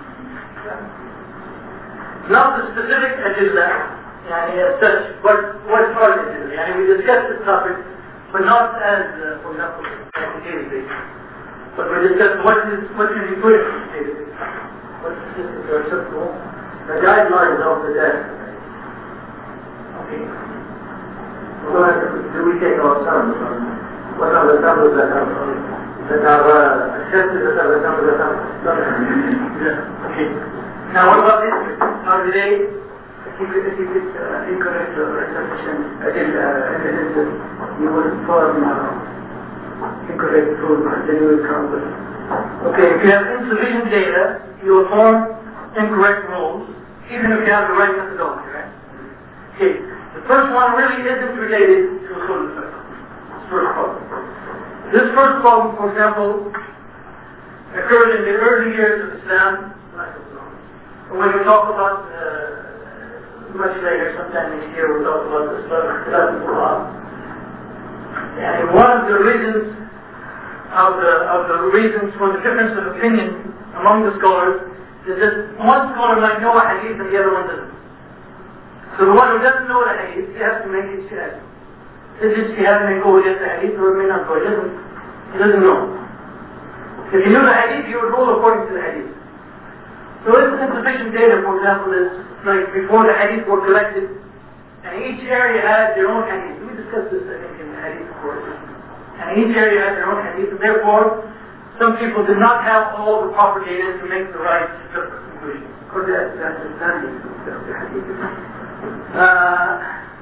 Not the specific adillah, yani as such, but what are the adillah? Yani we discussed this topic, but not as, uh, for example, like the database. But we discussed what is what can be put in the database. What statistics are acceptable. The guidelines of the data. Okay. So do we take our sums? What are the sums that are, that are uh, accepted, that are the sums that are not accepted? Okay. Now what about this? How do they, if you get, if you get uh, incorrect or insufficient evidence, you will form uh, incorrect rules, then you will come with. Okay, if you have insufficient data, you will form incorrect rules, even if you have the right methodology, right? Okay. The first one really isn't related to usul al-fiqh. First problem. This first problem, for example, occurred in the early years of Islam. When we talk about, uh, much later, sometime next year, we'll talk about the Islam law. And one of the reasons of the of the reasons for the difference of opinion among the scholars is that one scholar might know a hadith and the other one doesn't. So the one who doesn't know the hadith, he has to make ijtihad. His ijtihad may go against the hadith or it may not go. He doesn't, he doesn't know. If he knew the hadith, he would rule according to the hadith. So this insufficient data, for example, is like before the hadith were collected, and each area had their own hadith. We discussed this, I think, in the hadith course. And each area had their own hadith, and therefore, some people did not have all the proper data to make the right conclusion. Because that's that's the standing of the hadith. Uh,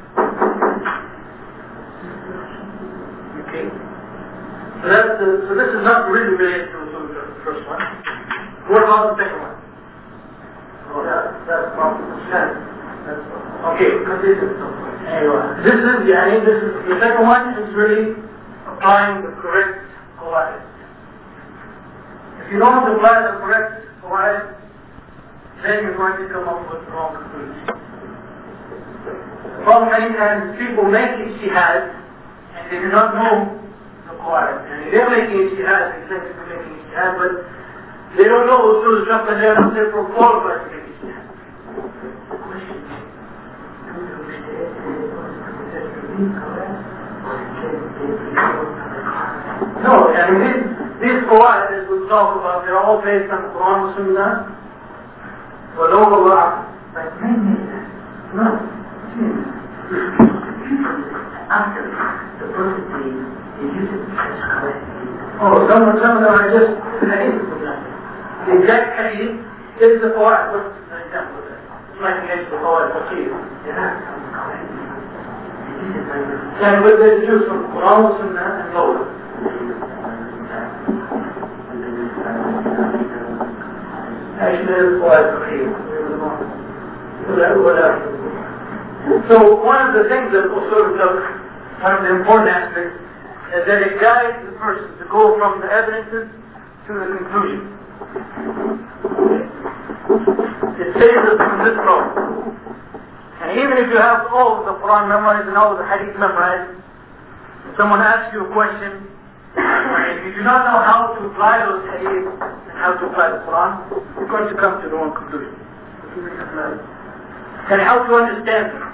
okay. So that's the, so this is not really related to the first one. What about the second one? Oh, that, that's problem. Okay. Anyway, this is the yeah, this is the second one is really applying the correct qawaid. If you don't apply the correct qawaid, then you're going to come up with wrong conclusions. The problem many times is people make ijtihad and they do not know the qawaid. And they're making ijtihad, they think they're making ijtihad, but they don't know usul al-fiqh and they're not therefore qualified to make ijtihad. No, I mean these, these qawaid, as we talk about, they're all based on the Quran and Sunnah. ولو الله But maybe, no, after the Prophet says, they use it as correct. Oh, some, some of them are just hadith, for example. The exact hadith is the Quran. What's the example of that? It's like against the Quran for you. There are some correct. They use it very well. And what they choose from Quran and Sunnah and Lola. Actually, it's Quran for you. So one of the things that Usul al-Fiqh, one of the important aspects, is that it guides the person to go from the evidences to the conclusion. It saves us from this problem. And even if you have all of the Quran memorized and all of the Hadith memorized, if someone asks you a question, and if you do not know how to apply those Hadith and how to apply the Quran, you're going to come to the wrong conclusion. And how to understand them.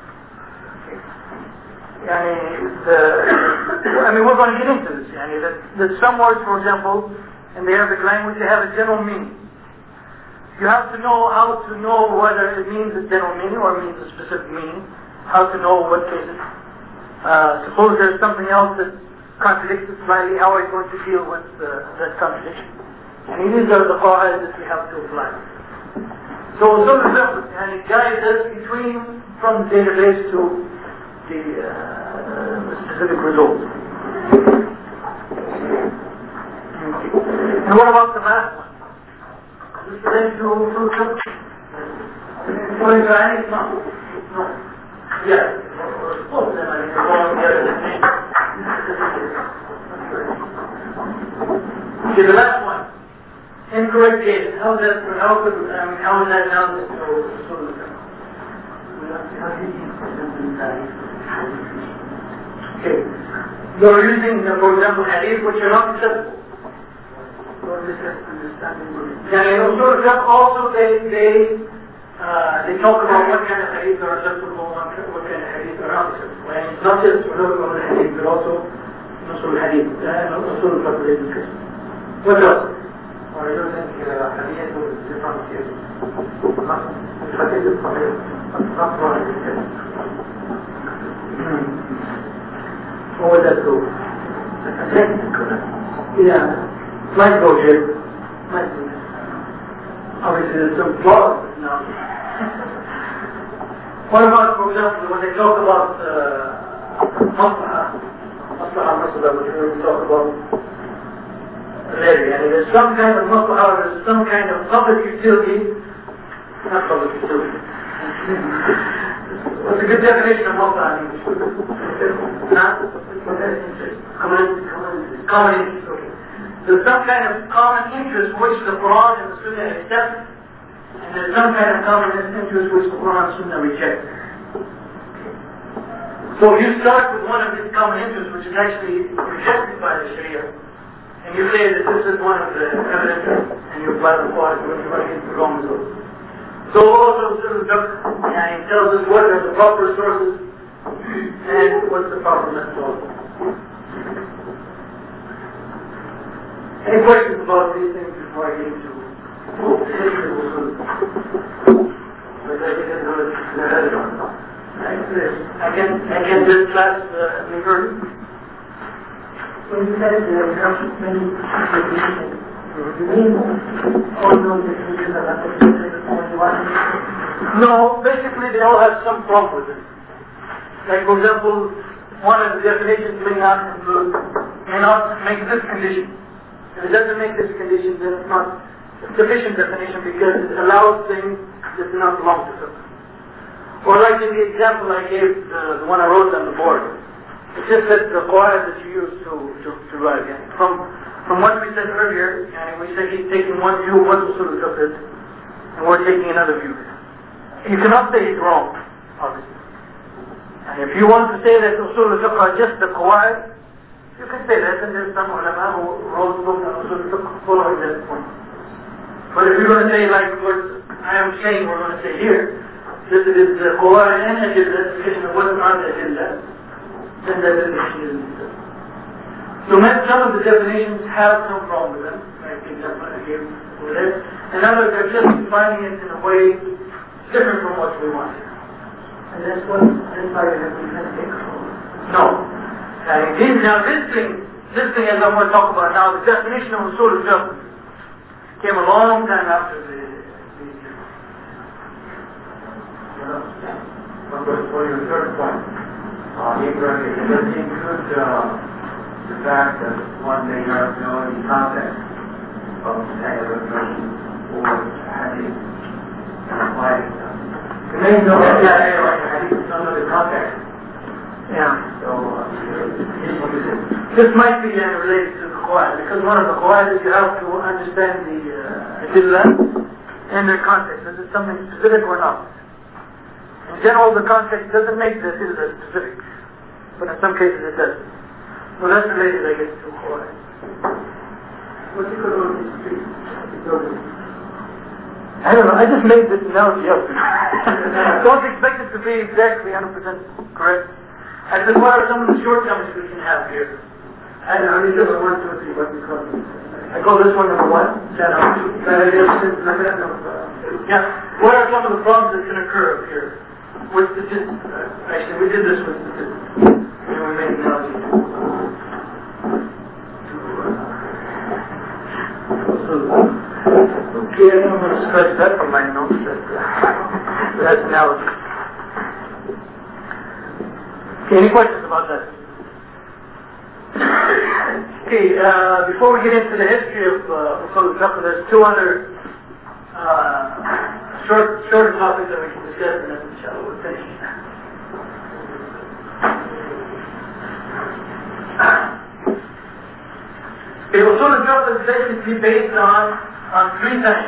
Yani, the, I mean, we're going to get into this. Yani, that, that some words, for example, in the Arabic language, they have a general meaning. You have to know how to know whether it means a general meaning or it means a specific meaning. How to know what cases. Uh, suppose there's something else that contradicts it slightly, how are you going to deal with uh, that contradiction? And these are the qa'id that we have to apply. So, Usul al-Fiqh, and it guides us between, from the database to the, uh, the specific results. Okay. And what about the last one? Is this related to Usul al-Fiqh? Going to any? No. No. Yes. Both of them, I mean, they're all together. Okay, the last one. Incorrect data. How is that? How could? I mean, how is that now? Okay. You're using, uh, for example, hadith which are not acceptable. Yeah, in Usul al-Fiqh also they they uh, they talk about what kind of hadith are acceptable, what kind of hadith are not acceptable. And it's not just Usul al-Hadith, but also Usul al-Hadith and Usul al-Fiqh. What else? Or using hadith with different cases. The hadith is sahih, but not one of the cases. What would that do? Yeah, might go here. Might go here. Obviously there's some flaws now. What about, for example, when they talk about maslaha, maslaha, maslaha, which we talk about later, and there's some kind of maslaha, there's some kind of public utility, not public utility. What's a good definition of maslaha in English? Huh? Common, common interest. Okay. There's some kind of common interest which the Quran and the Sunnah accept, and there's some kind of common interest which the Quran and Sunnah reject. So you start with one of these common interests which is actually rejected by the Sharia, and you say that this is one of the evidences, and you apply the Quran when you run into the wrong result. So also it tells us what are the proper sources and what's the proper methodology. Any questions about these things before I get into the history of Usul? But I think it's good. I can I can this class uh, refer. When you said the many definitions, do you mean all those definitions are not only one? No, basically they all have some problem with it. Like for example, one of the definitions may not include, may not make this condition. If it doesn't make this condition, then it's not a sufficient definition because it allows things that do not belong to them. Or like in the example I gave, the, the one I wrote on the board, it's just that the qa'id that you use to, to, to write again. From, from what we said earlier, and we said he's taking one view of what Usul al-Fiqh is, and we're taking another view. You cannot say he's wrong, obviously. And if you want to say that Usul al-Fiqh are just the qa'id, you can say that, and there's some ulama who wrote books on Usul al-Fiqh following that point. But if you're going to say like what I am saying, we're going to say here, this is the qa'id and the definition of what's not the agenda, then that definition isn't. So some of the definitions have no problem with them, like the example I gave over there, and others are just defining it in a way different from what we want. And that's what, that's why you have to take No. Uh, this, now this thing, this thing as I want to talk about now, the definition of usul al-fiqh came a long time after the, the For your third point, uh, Ibrahim, does it include uh, the fact that one may not know any context of the negative impression or hadith and apply it? You may know that hadith is some other context. Yeah. So, uh, this might be uh, related to the Quran, because one of the Quran is you have to understand the uh, adillah and their context. Is it something specific or not? In general, the context doesn't make the adillah specific, but in some cases it does. So that's related, I guess, to the Quran. What do you call these streets? I don't know, I just made this analogy up. Don't expect it to be exactly one hundred percent correct. I said, what are some of the shortcomings we can have here? I don't know, I mean, number one, two, three, what do you call them? I call this one number one. Yeah, number two. Yeah. What are some of the problems that can occur up here? With statistics. Uh, actually, we did this with statistics. You know, we made an analogy to, uh, okay, I'm going to scratch that from my notes. That, uh, that's analogy. Okay, any questions about that? Okay, uh, before we get into the history of uh, Usul al-Fiqh, there's two other uh, short, shorter topics that we can discuss, and then inshallah we'll finish. Okay, Usul al-Fiqh is basically based on, on three things.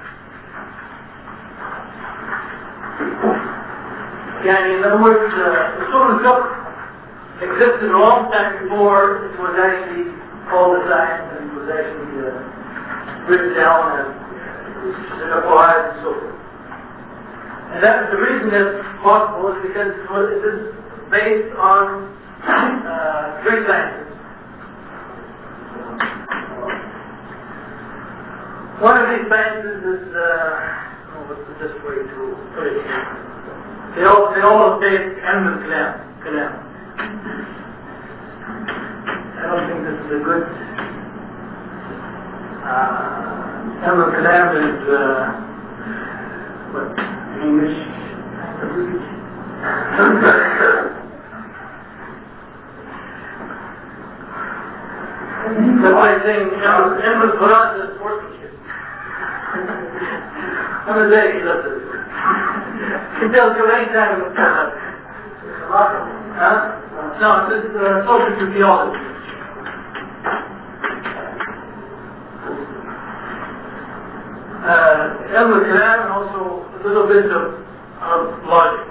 Yani, in other words, uh, Usul al-Fiqh existed a long time before it was actually called a science and it was actually uh, written down as in the Quran and so forth. And that is the reason that it's possible is because it is based on uh, three sciences. One of these sciences is, uh, oh, what's the best way to put it here? They all, they all say it's Ilm al-Kalam. Kalam. I don't think this is a good uh, Ilm al-Kalam is uh, what in English? That's why I'm saying Ilm al-Quran is sportsmanship. I'm a day, he does this. You can tell you any time in the Quran. Huh? No, this is uh, social to theology. Uh, Ilm al-Kalam and also a little bit of, of logic.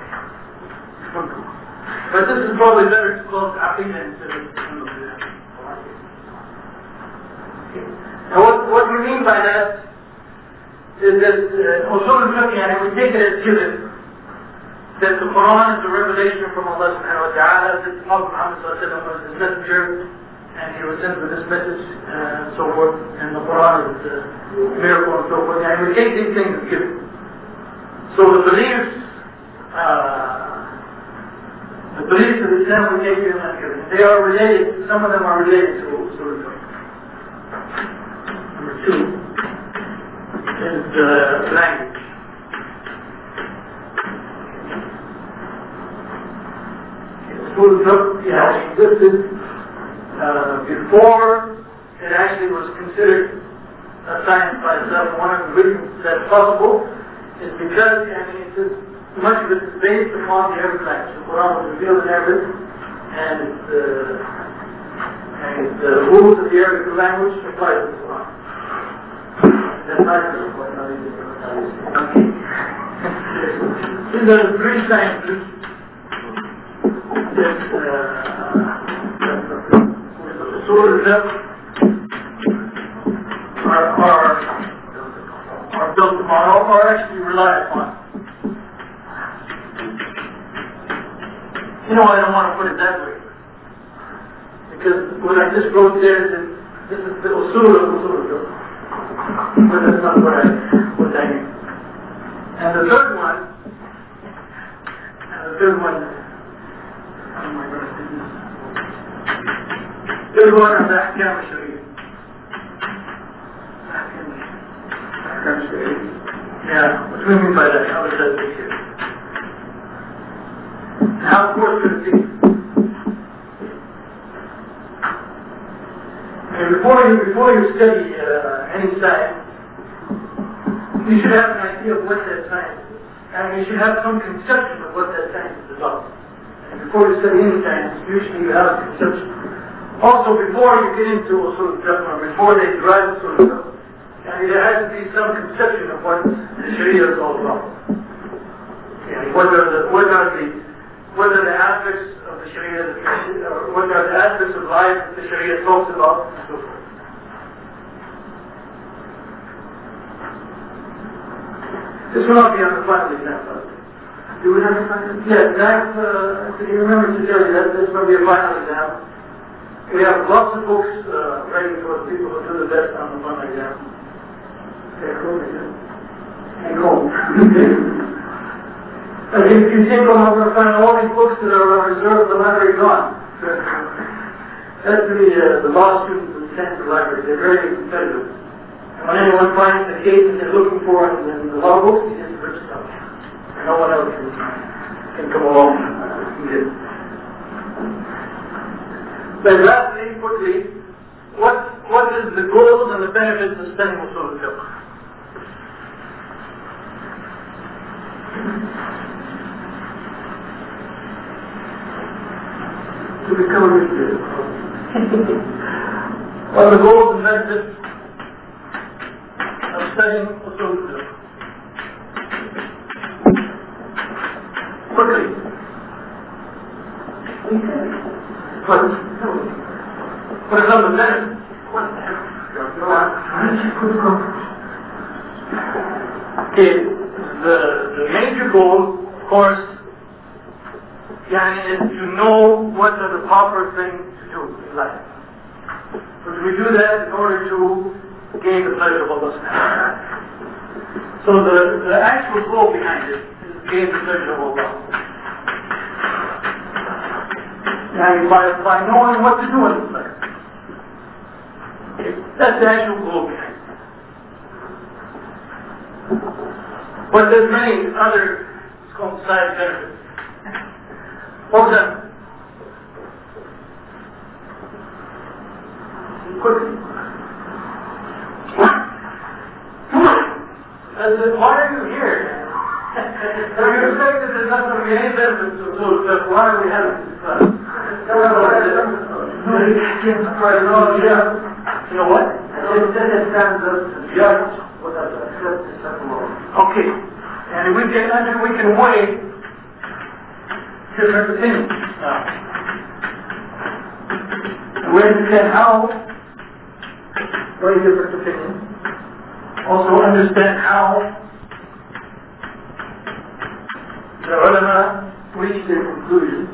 But this is probably better to call it Aqidah instead of Ilm al-Kalam. Now what, what we mean by that is that uh, Usul al-Fiqh, and we take it as given that the Quran is a revelation from Allah subhanahu wa ta'ala, that the Prophet Muhammad sallallahu alayhi wa sallam was his messenger and he was sent with this message uh, and so forth, and the Quran is a miracle and so forth, and we take these things as given. So the beliefs uh, the beliefs of Islam we take them as given. They are related, some of them are related to Usul al-Fiqh. Number two is uh, language. Usul al-Fiqh actually existed uh, before it actually was considered a science by itself. One of the reasons that's possible is because I mean, it's just, much of it is based upon the Arabic language. The Quran was revealed in Arabic, and it's, uh, and it's, the rules of the Arabic language apply to the Quran. That's not the Quran. Okay. These are the three sciences that Usul al-Fiqh are, are, are built upon, or are actually relied upon. You know, I don't want to put it that way. Because when I just wrote there, this is the usul of usul al-fiqh. But that's not what I was saying. And the third one, and the third one, oh my goodness, third one is the ahkam al-sharia. Ahkam al-sharia. Yeah, what do we mean by that? How does that take care? How, of course, should it be? And before you, before you study uh, any science, you should have an idea of what that science is. And you should have some conception of what that science is about. And before you study any science, usually you have a conception. Also, before you get into usul al-fiqh, or before they derive usul al-fiqh, and there has to be some conception of what the Sharia is all about. And what are the, what are the, what are the aspects of the Sharia, or what are the aspects of life that the Sharia talks about, and so forth. This will not be on the final exam. Do we have a final exam? Yes, that's, uh, you remember to tell you that this will be a final exam. We have lots of books uh, ready for the people who do the best on the final exam. Take home again. Take home. And if you take home, I'm going to find all these books that are reserved in the library gone. That's the, uh, the law students who send to the library. They're very competitive. And when anyone finds the case that they're looking for in the, in the law books, he just rips them. And no one else can, can come along and get it. But lastly, quickly, what, what is the goals and the benefits of studying usul al-fiqh? To become a Muslim. What are the goals and benefits of studying usul al-fiqh? Quickly. What? What are some of the benefits? What the heck? Okay, the, the major goal, of course, yani, is to know what are the proper things to do in life. But we do that in order to gain the pleasure of Allah subhanahu wa ta'ala. So the, the actual goal behind it is to gain the pleasure of Allah. And by, by knowing what to do in this life. Okay. That's the actual goal behind it. But there's many other, it's called side benefits. What was that? Quickly. I said, why are you here? So you expect that there's not going to be any benefits to usul al-fiqh. Why are we having this class? You know what? Instead it stands up to judge what I've accepted to set alone. Okay. And we can, and we can weigh different opinions. Now, we understand how weigh different opinions. Also understand how the ulama reach their conclusions.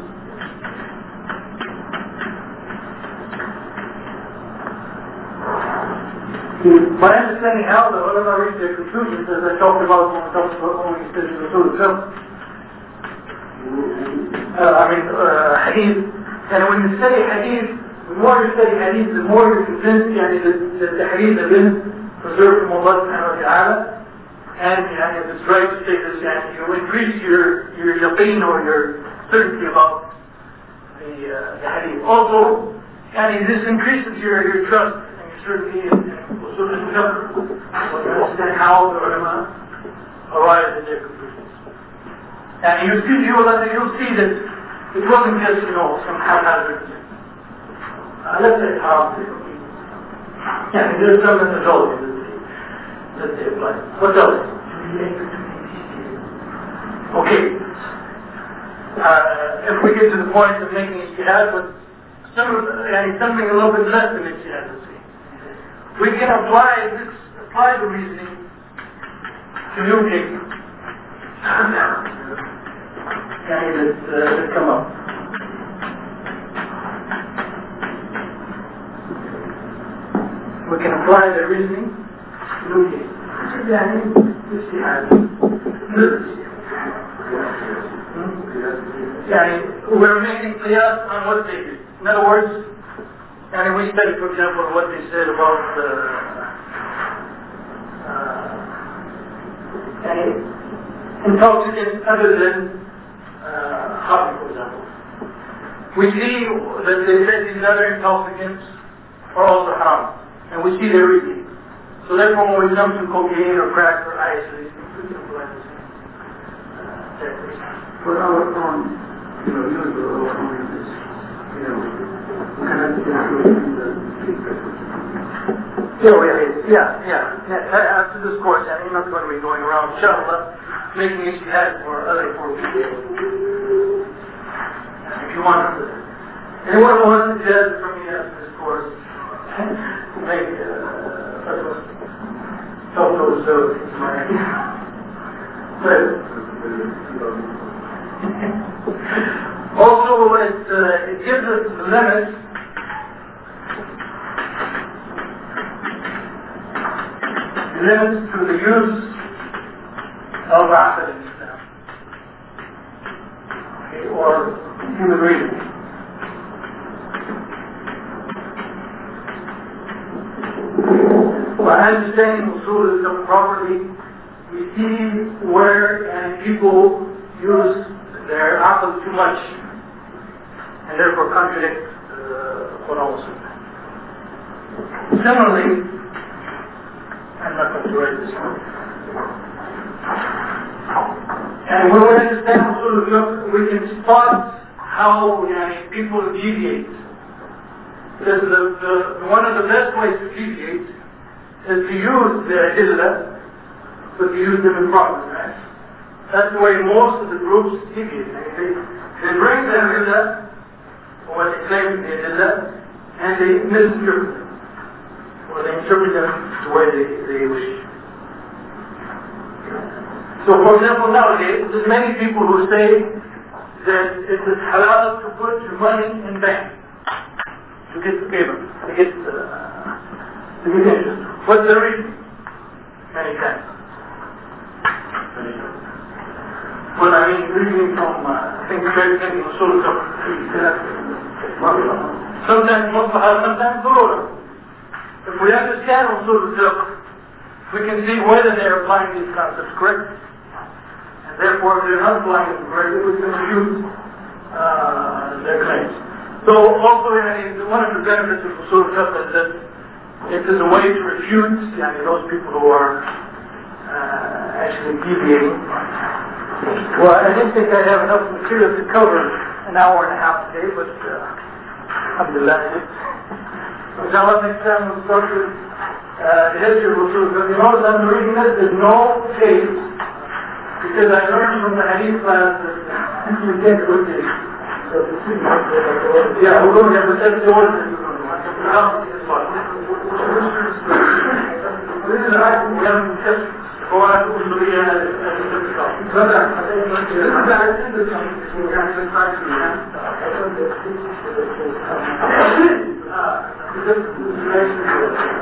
By understanding how the ulama reach their conclusions, as I talked about when we talked about when we studied the usul al-fiqh, uh, I mean, uh, hadith, and when you study hadith, the more you study hadith, the more you're convinced yani, that, that the hadith have been preserved from Allah subhanahu wa ta'ala. And yani, if it's right to say this, yani, you increase your, your yaqeen or your certainty about the, uh, the hadith. Also, yani, this increases your, your trust and your certainty in usul al-fiqh. So you understand how the ulama arrived at their conclusions. And you see, you will, you'll see that it wasn't just, you know, some haphazard thing. Uh, let's say how yeah, there's some methodology that they, that they apply. What else? Okay. Uh, if we get to the point of making ijtihad, but some, uh, something a little bit less than ijtihad, let's say. We can apply this, apply the reasoning to new cases. That, uh, that come up. we can apply the reasoning to new case. يعني اجتهاد يعني we're making qiyas on what they did. In other words, and we studied, for example, what they said about uh, uh, intoxicants other than uh, coffee, for example. We see that they said these other intoxicants are also haram, and we see their reasoning. So therefore, when we come to cocaine or crack or ice, we can apply the same techniques. For our own, you know, use of our own use, you know, we cannot get away from the secret. Yeah, yeah, yeah, yeah. After this course, I mean, I'm not going to be going around, inshallah, making ijtihad for other four people. If you want to. Anyone who wants to judge from me after this course, make uh, fatwas. Talk to us, so it's my but also, it, uh, it gives us the limits. Limits to the use of aql in Islam, okay, or human reasoning. By understanding usul al-fiqh properly, we see where and people use their aql too much and therefore contradict the Quran and Sunnah. Similarly, I'm not going to write this one. And when we understand usul al-fiqh, we can spot how you know, people deviate. Because the, the, one of the best ways to deviate is to use the adillah, but to use them improperly, right? That's the way most of the groups deviate. They, they bring the adillah, or what they claim to be adillah, and they misinterpret them. Or they interpret them the way they, they wish. So for example, nowadays, there's many people who say that it is halal to put your money in bank to get payment, to get uh, to get interest. What's the reason? Many times. Well, I mean, reading from, uh, I think, very many usul al-fiqh. Sometimes maslaha, sometimes darura. If we understand usul al-fiqh, we can see whether they are applying these concepts correctly. And therefore, if they're not applying them correctly, we can refute uh, their claims. So also, I mean, one of the benefits of usul al-fiqh is that it is a way to refute yani, those people who are uh, actually deviating. Well, I didn't think I'd have enough material to cover an hour and a half today, but uh, alhamdulillah. Inshallah, next time we'll start with uh, the history of usul al-fiqh. You notice I'm reading this, there's no case, because I learned from the hadith class that we can't go to. Yeah, we're going to have to test the order. This is right, we haven't tested قواعد أصولية للاستقرار. بدأ بدأ عندنا يعني في الفايل